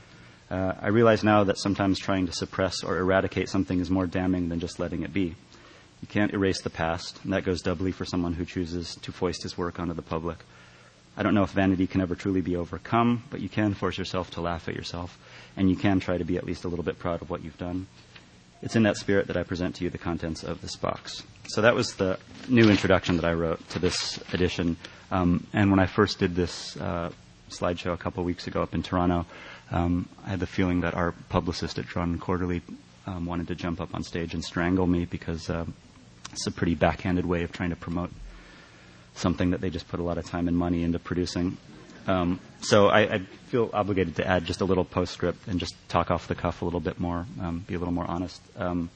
Uh, I realize now that sometimes trying to suppress or eradicate something is more damning than just letting it be. You can't erase the past, and that goes doubly for someone who chooses to foist his work onto the public. I don't know if vanity can ever truly be overcome, but you can force yourself to laugh at yourself, and you can try to be at least a little bit proud of what you've done. It's in that spirit that I present to you the contents of this box. So that was the new introduction that I wrote to this edition. Um, and when I first did this uh, slideshow a couple of weeks ago up in Toronto, um, I had the feeling that our publicist at Toronto Quarterly um, wanted to jump up on stage and strangle me because uh, it's a pretty backhanded way of trying to promote something that they just put a lot of time and money into producing. Um, so I, I feel obligated to add just a little postscript and just talk off the cuff a little bit more, um, be a little more honest. Um,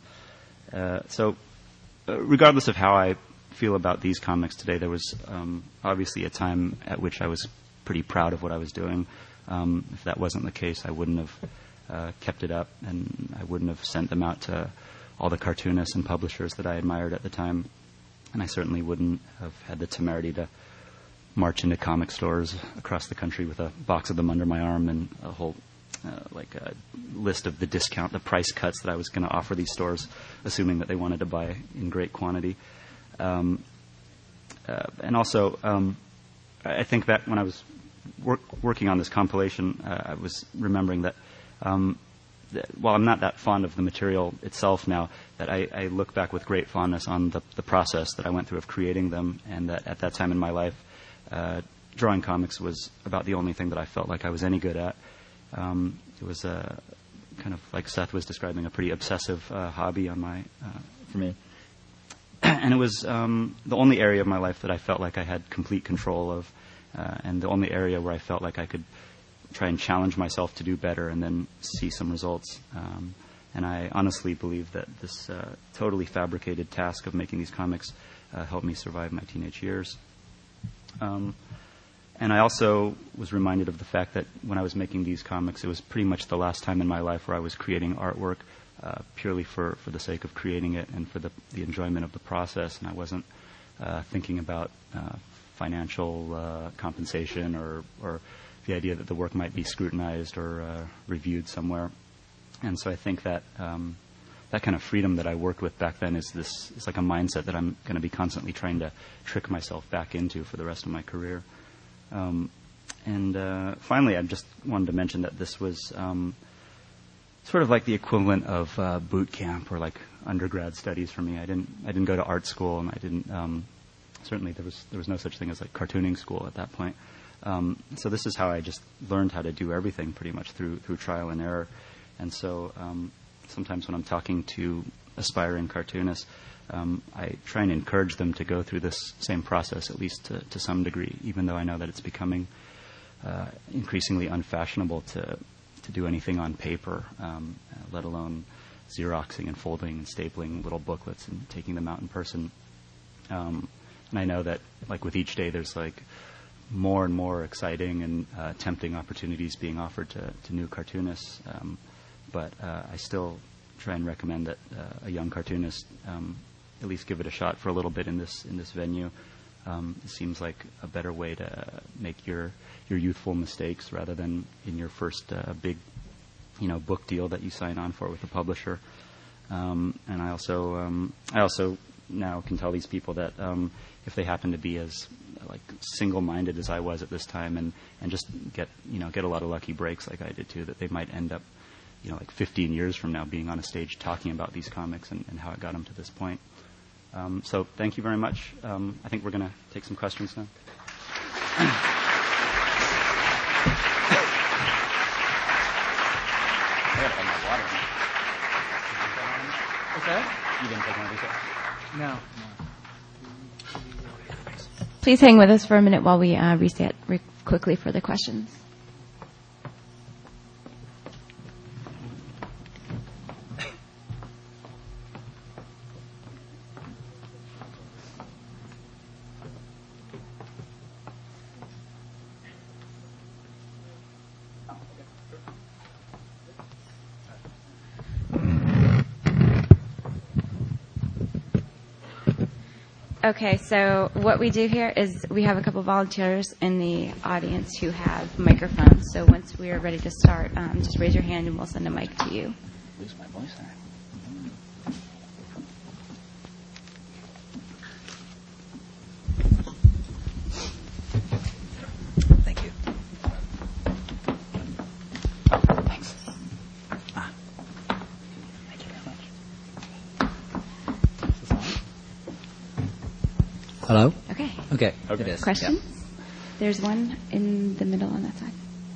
uh, so uh, regardless of how I feel about these comics today, there was um, obviously a time at which I was pretty proud of what I was doing. Um, if that wasn't the case, I wouldn't have uh, kept it up, and I wouldn't have sent them out to all the cartoonists and publishers that I admired at the time. And I certainly wouldn't have had the temerity to march into comic stores across the country with a box of them under my arm and a whole uh, like a list of the discount, the price cuts that I was going to offer these stores, assuming that they wanted to buy in great quantity. Um, uh, and also, um, I think that when I was work, working on this compilation, uh, I was remembering that um, while I'm not that fond of the material itself now, that I, I look back with great fondness on the, the process that I went through of creating them, and that at that time in my life, uh, drawing comics was about the only thing that I felt like I was any good at. Um, it was a kind of, like Seth was describing, a pretty obsessive uh, hobby on my uh, for me. And it was um, the only area of my life that I felt like I had complete control of, uh, and the only area where I felt like I could try and challenge myself to do better and then see some results. Um, and I honestly believe that this uh, totally fabricated task of making these comics uh, helped me survive my teenage years. Um, and I also was reminded of the fact that when I was making these comics, it was pretty much the last time in my life where I was creating artwork uh, purely for, for the sake of creating it and for the, the enjoyment of the process. And I wasn't uh, thinking about uh, financial uh, compensation or, or the idea that the work might be scrutinized or uh, reviewed somewhere. And so I think that um, that kind of freedom that I worked with back then is this is like a mindset that I'm going to be constantly trying to trick myself back into for the rest of my career. Um, and uh, finally, I just wanted to mention that this was um, sort of like the equivalent of uh, boot camp or like undergrad studies for me. I didn't I didn't go to art school, and I didn't um, certainly there was there was no such thing as like cartooning school at that point. Um, so this is how I just learned how to do everything pretty much through through trial and error. And so um, sometimes when I'm talking to aspiring cartoonists, um, I try and encourage them to go through this same process, at least to, to some degree, even though I know that it's becoming uh, increasingly unfashionable to to do anything on paper, um, let alone Xeroxing and folding and stapling little booklets and taking them out in person. Um, and I know that, like, with each day, there's like more and more exciting and uh, tempting opportunities being offered to, to new cartoonists. Um, but uh, I still try and recommend that uh, a young cartoonist um, at least give it a shot for a little bit in this in this venue. Um, it seems like a better way to make your your youthful mistakes rather than in your first uh, big, you know, book deal that you sign on for with a publisher. Um, and I also um, I also now can tell these people that um, if they happen to be as like single-minded as I was at this time, and, and just get you know get a lot of lucky breaks like I did too, that they might end up, you know, like fifteen years from now being on a stage talking about these comics and, and how it got them to this point. Um, so thank you very much. Um, I think we're going to take some questions now. Okay. You didn't take one of these up? No. Please hang with us for a minute while we uh, reset re- quickly for the questions. Okay, so what we do here is we have a couple volunteers in the audience who have microphones. So once we are ready to start, um, just raise your hand and we'll send a mic to you. Lose my voice there. Thank you. Thanks. Ah. Thank you very much. Is this on? Hello? Okay. Okay. Okay. It is. Questions? Yeah. There's one in the middle on that side.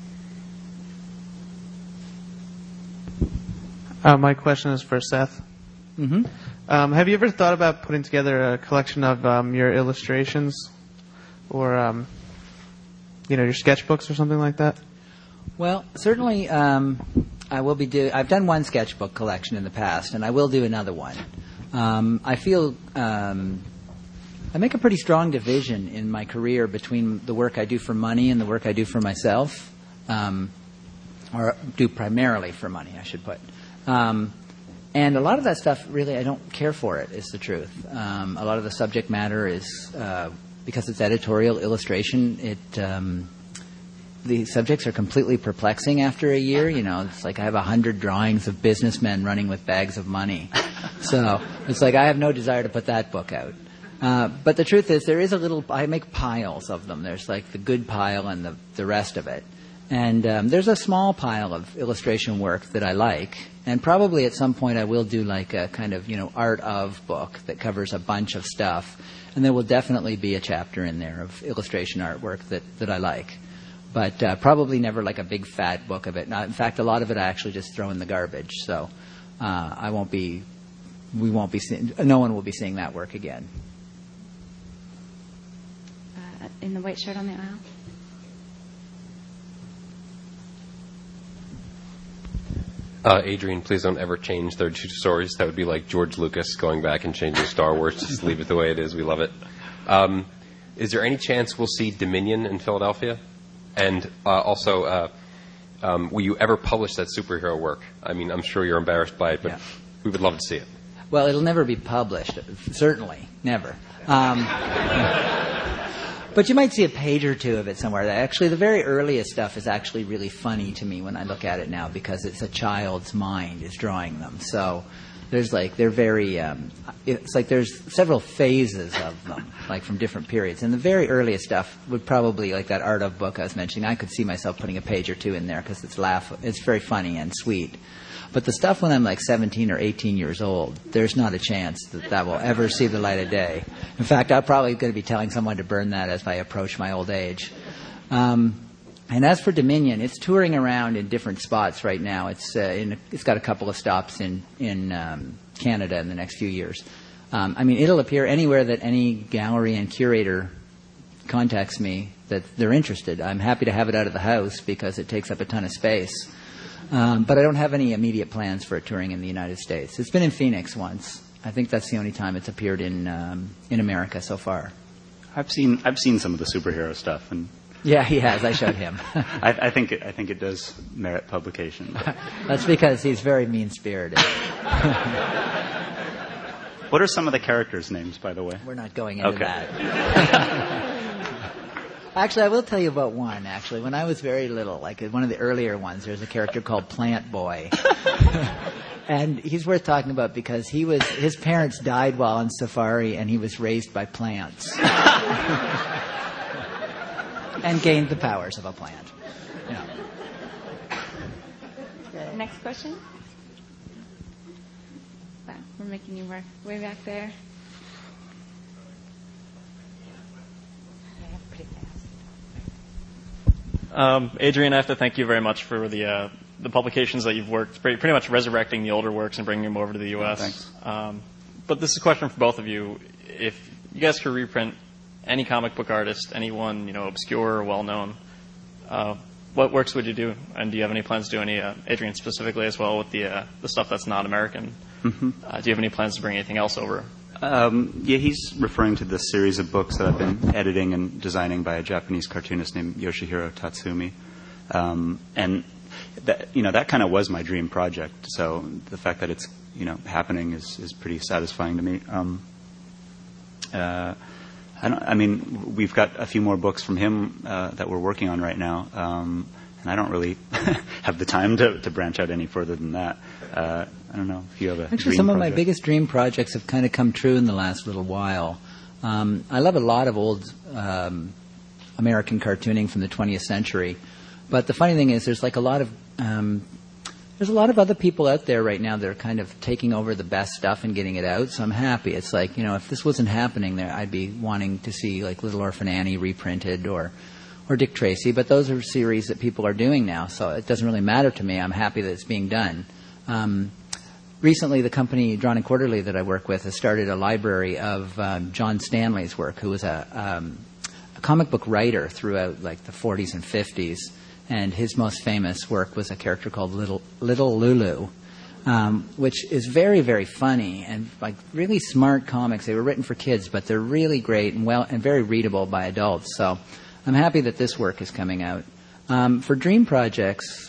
Uh, my question is for Seth. Mm-hmm. Um, have you ever thought about putting together a collection of um, your illustrations, or um, you know, your sketchbooks or something like that? Well, certainly, um, I will be do. I've done one sketchbook collection in the past, and I will do another one. Um, I feel um, I make a pretty strong division in my career between the work I do for money and the work I do for myself, um, or do primarily for money, I should put. Um, and a lot of that stuff, really, I don't care for it, is the truth. Um, a lot of the subject matter is, uh, because it's editorial illustration, it um, the subjects are completely perplexing after a year. You know, it's like I have a hundred drawings of businessmen running with bags of money. So it's like I have no desire to put that book out. Uh, but the truth is, there is a little, I make piles of them. There's like the good pile and the, the rest of it. And um, there's a small pile of illustration work that I like. And probably at some point I will do like a kind of, you know, art of book that covers a bunch of stuff. And there will definitely be a chapter in there of illustration artwork that, that I like. But uh, probably never like a big fat book of it. Now, in fact, a lot of it I actually just throw in the garbage. So uh, I won't be, we won't be seeing, no one will be seeing that work again. Uh, in the white shirt on the aisle. Uh, Adrian, please don't ever change thirty-two stories. That would be like George Lucas going back and changing Star Wars. Just leave it the way it is. We love it. Um, is there any chance we'll see Dominion in Philadelphia? And uh, also, uh, um, will you ever publish that superhero work? I mean, I'm sure you're embarrassed by it, but yeah. We would love to see it. Well, it'll never be published. Certainly. Never. Um, But you might see a page or two of it somewhere. Actually, the very earliest stuff is actually really funny to me when I look at it now because it's a child's mind is drawing them. So there's like, they're very, um, it's like there's several phases of them, like from different periods. And the very earliest stuff would probably, like that art of book I was mentioning, I could see myself putting a page or two in there because it's laugh, it's very funny and sweet. But the stuff when I'm like seventeen or eighteen years old, there's not a chance that that will ever see the light of day. In fact, I'm probably going to be telling someone to burn that as I approach my old age. Um, and as for Dominion, it's touring around in different spots right now. It's uh, in, it's got a couple of stops in in um, Canada in the next few years. Um, I mean, it'll appear anywhere that any gallery and curator contacts me that they're interested. I'm happy to have it out of the house because it takes up a ton of space. Um, but I don't have any immediate plans for it touring in the United States. It's been in Phoenix once. I think that's the only time it's appeared in um, in America so far. I've seen I've seen some of the superhero stuff, and yeah, he has. I showed him. I, I think it, I think it does merit publication. That's because he's very mean-spirited. What are some of the characters' names, by the way? We're not going into okay. that. Actually, I will tell you about one, actually. When I was very little, like one of the earlier ones, there's a character called Plant Boy. And he's worth talking about because he was his parents died while on safari, and he was raised by plants. And gained the powers of a plant. Yeah. Next question? Wow, we're making you work way back there. Yeah, pretty fast. Um, Adrian, I have to thank you very much for the uh, the publications that you've worked, pretty, pretty much resurrecting the older works and bringing them over to the U S. Oh, thanks. Um, but this is a question for both of you. If you guys could reprint any comic book artist, anyone, you know, obscure or well-known, uh, what works would you do? And do you have any plans to do any, uh, Adrian specifically as well, with the uh, the stuff that's not American? Mm-hmm. Uh, do you have any plans to bring anything else over? Um, yeah, he's referring to this series of books that I've been editing and designing by a Japanese cartoonist named Yoshihiro Tatsumi. Um, and that, you know, that kind of was my dream project. So the fact that it's, you know, happening is, is pretty satisfying to me. Um, uh, I don't, I mean, we've got a few more books from him, uh, that we're working on right now. Um, and I don't really have the time to, to branch out any further than that. Uh, I don't know if you have a Actually, dream some of project. my biggest dream projects have kind of come true in the last little while. Um, I love a lot of old um, American cartooning from the twentieth century, but the funny thing is, there's like a lot of um, there's a lot of other people out there right now that are kind of taking over the best stuff and getting it out. So I'm happy. It's like, you know, if this wasn't happening, there I'd be wanting to see like Little Orphan Annie reprinted or or Dick Tracy. But those are series that people are doing now, so it doesn't really matter to me. I'm happy that it's being done. Um, recently, the company Drawn and Quarterly that I work with has started a library of um, John Stanley's work, who was a, um, a comic book writer throughout like the forties and fifties, and his most famous work was a character called Little Little Lulu, um, which is very, very funny and like really smart comics. They were written for kids, but they're really great and well and very readable by adults. So I'm happy that this work is coming out. Um, for dream projects,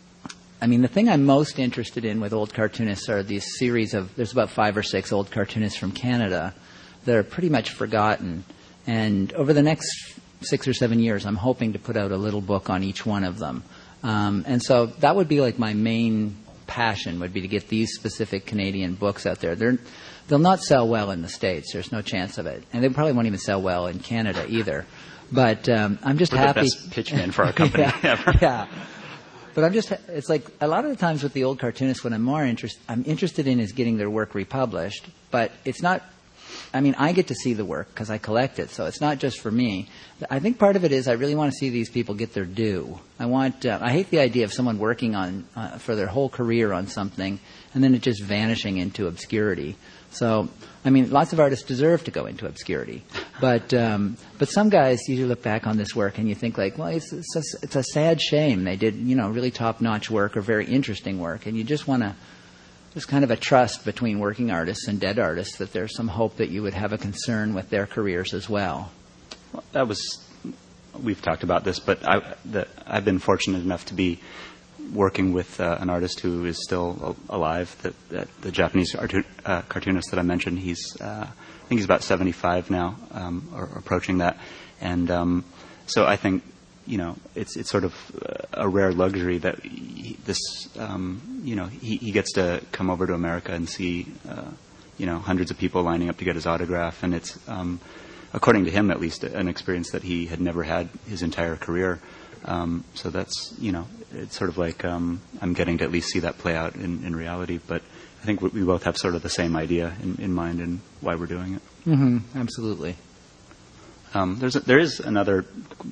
I mean, the thing I'm most interested in with old cartoonists are these series of, there's about five or six old cartoonists from Canada that are pretty much forgotten. And over the next six or seven years, I'm hoping to put out a little book on each one of them. Um, and so that would be like my main passion, would be to get these specific Canadian books out there. They're, they'll not sell well in the States. There's no chance of it. And they probably won't even sell well in Canada either. But um, I'm just We're happy. the best pitchman for our company yeah, ever. Yeah. But I'm just, it's like a lot of the times with the old cartoonists, what I'm more interested, I'm interested in is getting their work republished. But it's not, I mean, I get to see the work because I collect it, so it's not just for me. I think part of it is I really want to see these people get their due. I want, uh, I hate the idea of someone working on, uh, for their whole career on something and then it just vanishing into obscurity. So, I mean, lots of artists deserve to go into obscurity, but um, but some guys, you look back on this work and you think like, well, it's it's a, it's a sad shame. They did, you know, really top-notch work or very interesting work, and you just want to, there's kind of a trust between working artists and dead artists that there's some hope that you would have a concern with their careers as well. Well, that was, we've talked about this, but I, the, I've been fortunate enough to be working with uh, an artist who is still alive, the, the, the Japanese artu- uh, cartoonist that I mentioned. He's, uh, I think he's about seventy-five now, um, or approaching that. And um, so I think, you know, it's it's sort of a rare luxury that he, this, um, you know, he, he gets to come over to America and see, uh, you know, hundreds of people lining up to get his autograph. And it's, um, according to him at least, an experience that he had never had his entire career. Um, so that's, you know, it's sort of like um, I'm getting to at least see that play out in, in reality. But I think we both have sort of the same idea in, in mind and why we're doing it. Mm-hmm. Absolutely. Um, there's a, there is another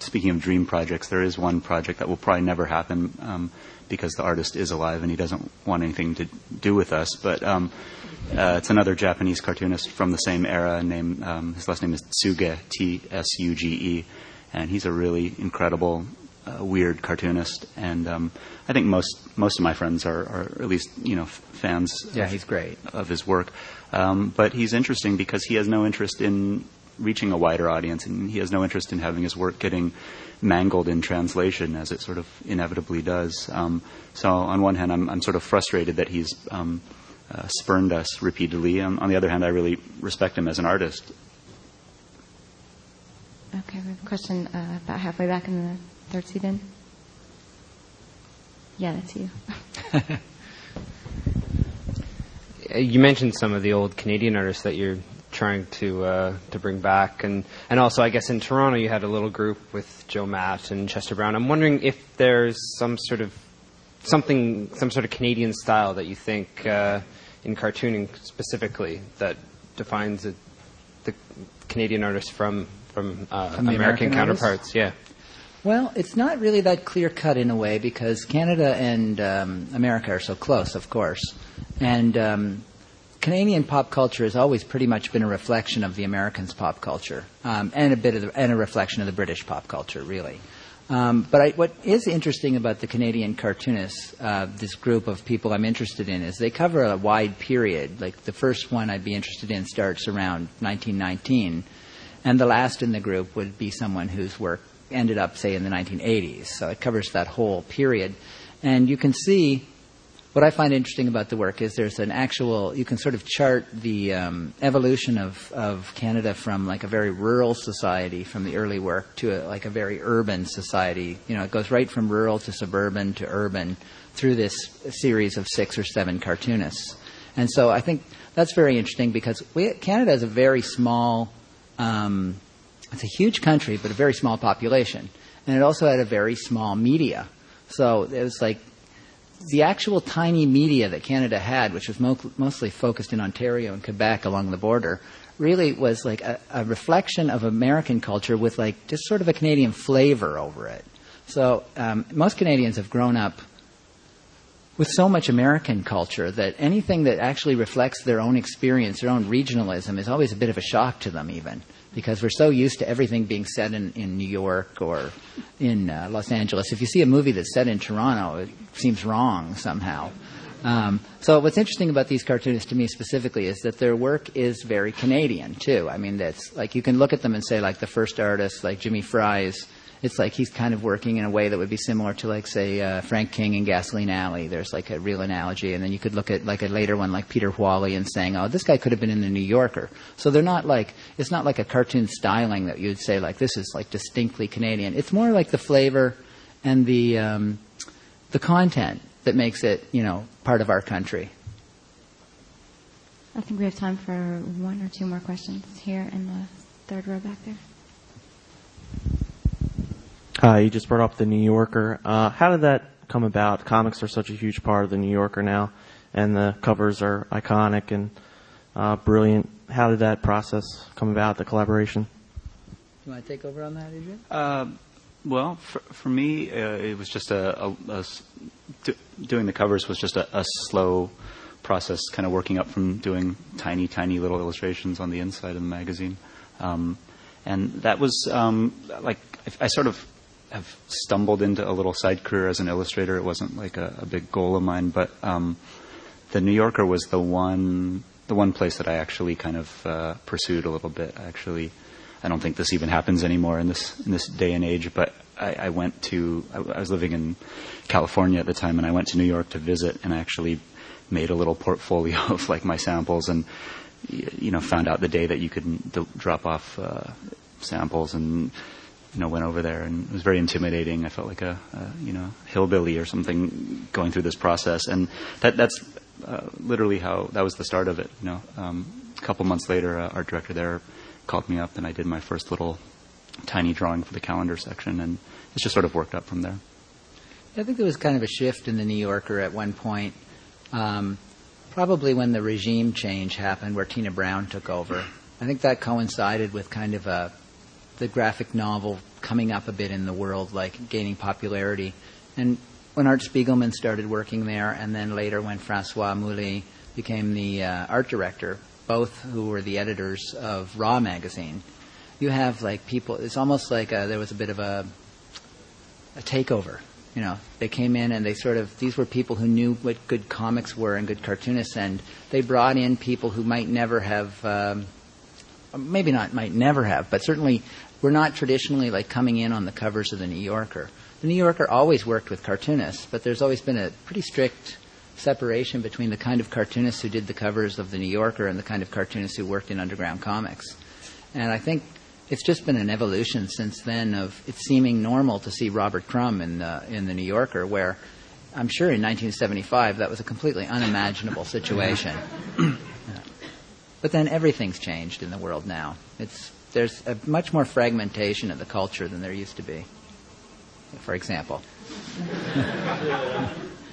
speaking of dream projects, there is one project that will probably never happen um, because the artist is alive and he doesn't want anything to do with us. But um, uh, it's another Japanese cartoonist from the same era named, um, his last name is Tsuge, T S U G E, and he's a really incredible, uh, weird cartoonist. And um, I think most most of my friends are, are at least, you know, fans Yeah, of, he's great. of his work. Um, but he's interesting because he has no interest in reaching a wider audience, and he has no interest in having his work getting mangled in translation, as it sort of inevitably does. Um, so on one hand, I'm, I'm sort of frustrated that he's um, uh, spurned us repeatedly. Um, on the other hand, I really respect him as an artist. Okay, we have a question uh, about halfway back in the third seat in. Yeah, that's you. You mentioned some of the old Canadian artists that you're trying to uh, to bring back, and, and also I guess in Toronto you had a little group with Joe Matt and Chester Brown. I'm wondering if there's some sort of something, some sort of Canadian style that you think uh, in cartooning specifically that defines a, the Canadian artist from from, uh, From the American, American counterparts. artists? Yeah. Well, it's not really that clear-cut in a way because Canada and um, America are so close, of course. And um, Canadian pop culture has always pretty much been a reflection of the Americans' pop culture, um, and a bit of the, and a reflection of the British pop culture, really. Um, but I, what is interesting about the Canadian cartoonists, uh, this group of people I'm interested in, is they cover a wide period. Like the first one I'd be interested in starts around nineteen nineteen, and the last in the group would be someone whose work ended up, say, in the nineteen eighties. So it covers that whole period. And you can see, what I find interesting about the work is there's an actual, you can sort of chart the um, evolution of, of Canada from like a very rural society from the early work to a, like a very urban society. You know, it goes right from rural to suburban to urban through this series of six or seven cartoonists. And so I think that's very interesting because we, Canada is a very small, um, it's a huge country, but a very small population. And it also had a very small media. So it was like the actual tiny media that Canada had, which was mo- mostly focused in Ontario and Quebec along the border, really was like a, a reflection of American culture with like just sort of a Canadian flavor over it. So um, most Canadians have grown up with so much American culture that anything that actually reflects their own experience, their own regionalism, is always a bit of a shock to them even. Because we're so used to everything being set in, in New York or in uh, Los Angeles. If you see a movie that's set in Toronto, it seems wrong somehow. Um, so what's interesting about these cartoonists to me specifically is that their work is very Canadian, too. I mean, that's like you can look at them and say, like, the first artist, like Jimmy Fry's, it's like he's kind of working in a way that would be similar to, like, say, uh, Frank King in Gasoline Alley. There's, like, a real analogy. And then you could look at, like, a later one like Peter Whalley and saying, oh, this guy could have been in the New Yorker. So they're not like, it's not like a cartoon styling that you'd say, like, this is, like, distinctly Canadian. It's more like the flavor and the um, the content that makes it, you know, part of our country. I think we have time for one or two more questions here in the third row back there. Uh, you just brought up the New Yorker. Uh, how did that come about? Comics are such a huge part of the New Yorker now, and the covers are iconic and uh, brilliant. How did that process come about, the collaboration? You want to take over on that, Adrian? Uh, well, for, for me, uh, it was just a, a, a do, doing the covers was just a, a slow process, kind of working up from doing tiny, tiny little illustrations on the inside of the magazine. Um, and that was um, like I, I sort of have stumbled into a little side career as an illustrator. It wasn't like a, a big goal of mine, but um, the New Yorker was the one the one place that I actually kind of uh, pursued a little bit. Actually, I don't think this even happens anymore in this in this day and age. But I, I went to I, I was living in California at the time, and I went to New York to visit, and I actually made a little portfolio of like my samples, and you know found out the day that you could d- drop off uh, samples and. You know, went over there, and it was very intimidating. I felt like a, a you know hillbilly or something going through this process, and that that's uh, literally how that was the start of it. You know, um, a couple months later, uh, our director there called me up, and I did my first little tiny drawing for the calendar section, and it's just sort of worked up from there. I think there was kind of a shift in the New Yorker at one point, um, probably when the regime change happened, where Tina Brown took over. I think that coincided with kind of a the graphic novel coming up a bit in the world, like gaining popularity. And when Art Spiegelman started working there, and then later when Francois Mouly became the uh, art director, both who were the editors of Raw magazine, you have like people, it's almost like a, there was a bit of a, a takeover. You know, they came in and they sort of, these were people who knew what good comics were and good cartoonists, and they brought in people who might never have, um, maybe not might never have, but certainly were not traditionally like coming in on the covers of the New Yorker. The New Yorker always worked with cartoonists, but there's always been a pretty strict separation between the kind of cartoonists who did the covers of the New Yorker and the kind of cartoonists who worked in underground comics. And I think it's just been an evolution since then of it seeming normal to see Robert Crumb in the, in the New Yorker, where I'm sure in nineteen seventy-five that was a completely unimaginable situation. Yeah. But then everything's changed in the world now. It's, there's a much more fragmentation of the culture than there used to be, for example. I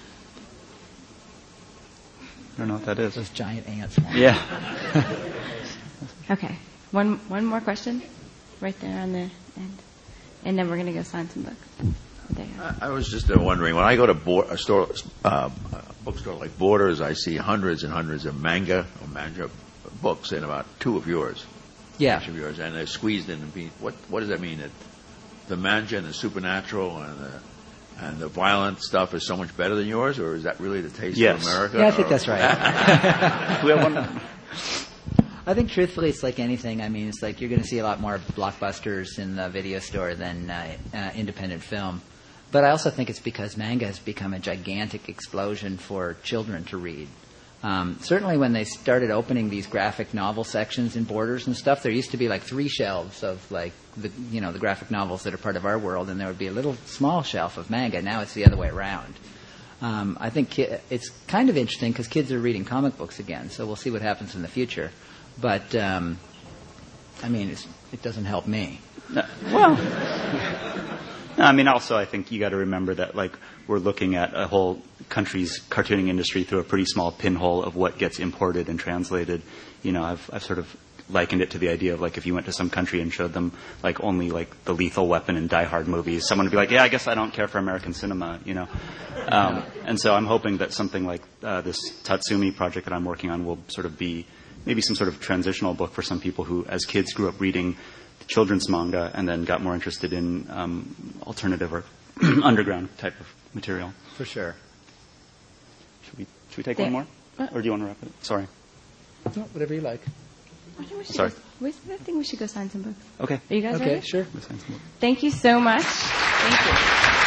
don't know what that is. Those giant ants. Yeah. Okay. One one more question, right there on the end, and then we're going to go sign some books. There. I, I was just uh, wondering, when I go to board, a store, uh, a bookstore like Borders, I see hundreds and hundreds of manga or manga books, and about two of yours. Yeah. Each of yours, and they're squeezed in. And be, what what does that mean? That the manga and the supernatural and the and the violent stuff is so much better than yours, or is that really the taste yes. of America? Yeah, I think or? that's right. We have one. I think truthfully it's like anything. I mean, it's like you're going to see a lot more blockbusters in the video store than uh, uh, independent film. But I also think it's because manga has become a gigantic explosion for children to read. Um, certainly when they started opening these graphic novel sections in Borders and stuff, there used to be like three shelves of like the, you know, the graphic novels that are part of our world, and there would be a little small shelf of manga. Now it's the other way around. Um, I think ki- it's kind of interesting because kids are reading comic books again, so we'll see what happens in the future. But, um, I mean, it's, it doesn't help me. No, well, no, I mean, also, I think you got to remember that, like, we're looking at a whole country's cartooning industry through a pretty small pinhole of what gets imported and translated. You know, I've, I've sort of likened it to the idea of, like, if you went to some country and showed them, like, only, like, the Lethal Weapon and Die Hard movies, someone would be like, yeah, I guess I don't care for American cinema, you know. Um, and so I'm hoping that something like uh, this Tatsumi project that I'm working on will sort of be maybe some sort of transitional book for some people who, as kids, grew up reading children's manga and then got more interested in um, alternative or underground type of material. For sure. Should we, should we take Yeah. one more? Or do you want to wrap it? Sorry. No, whatever you like. I think we should Sorry. Go, we- I think we should go sign some books. Okay. Are you guys Okay, ready? sure. Let's sign some books. Thank you so much. Thank you.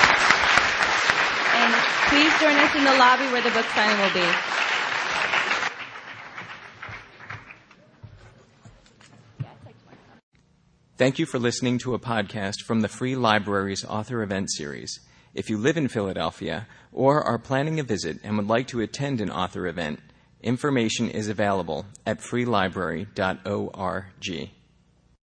And please join us in the lobby where the book signing will be. Thank you for listening to a podcast from the Free Library's Author Event Series. If you live in Philadelphia or are planning a visit and would like to attend an author event, information is available at free library dot org.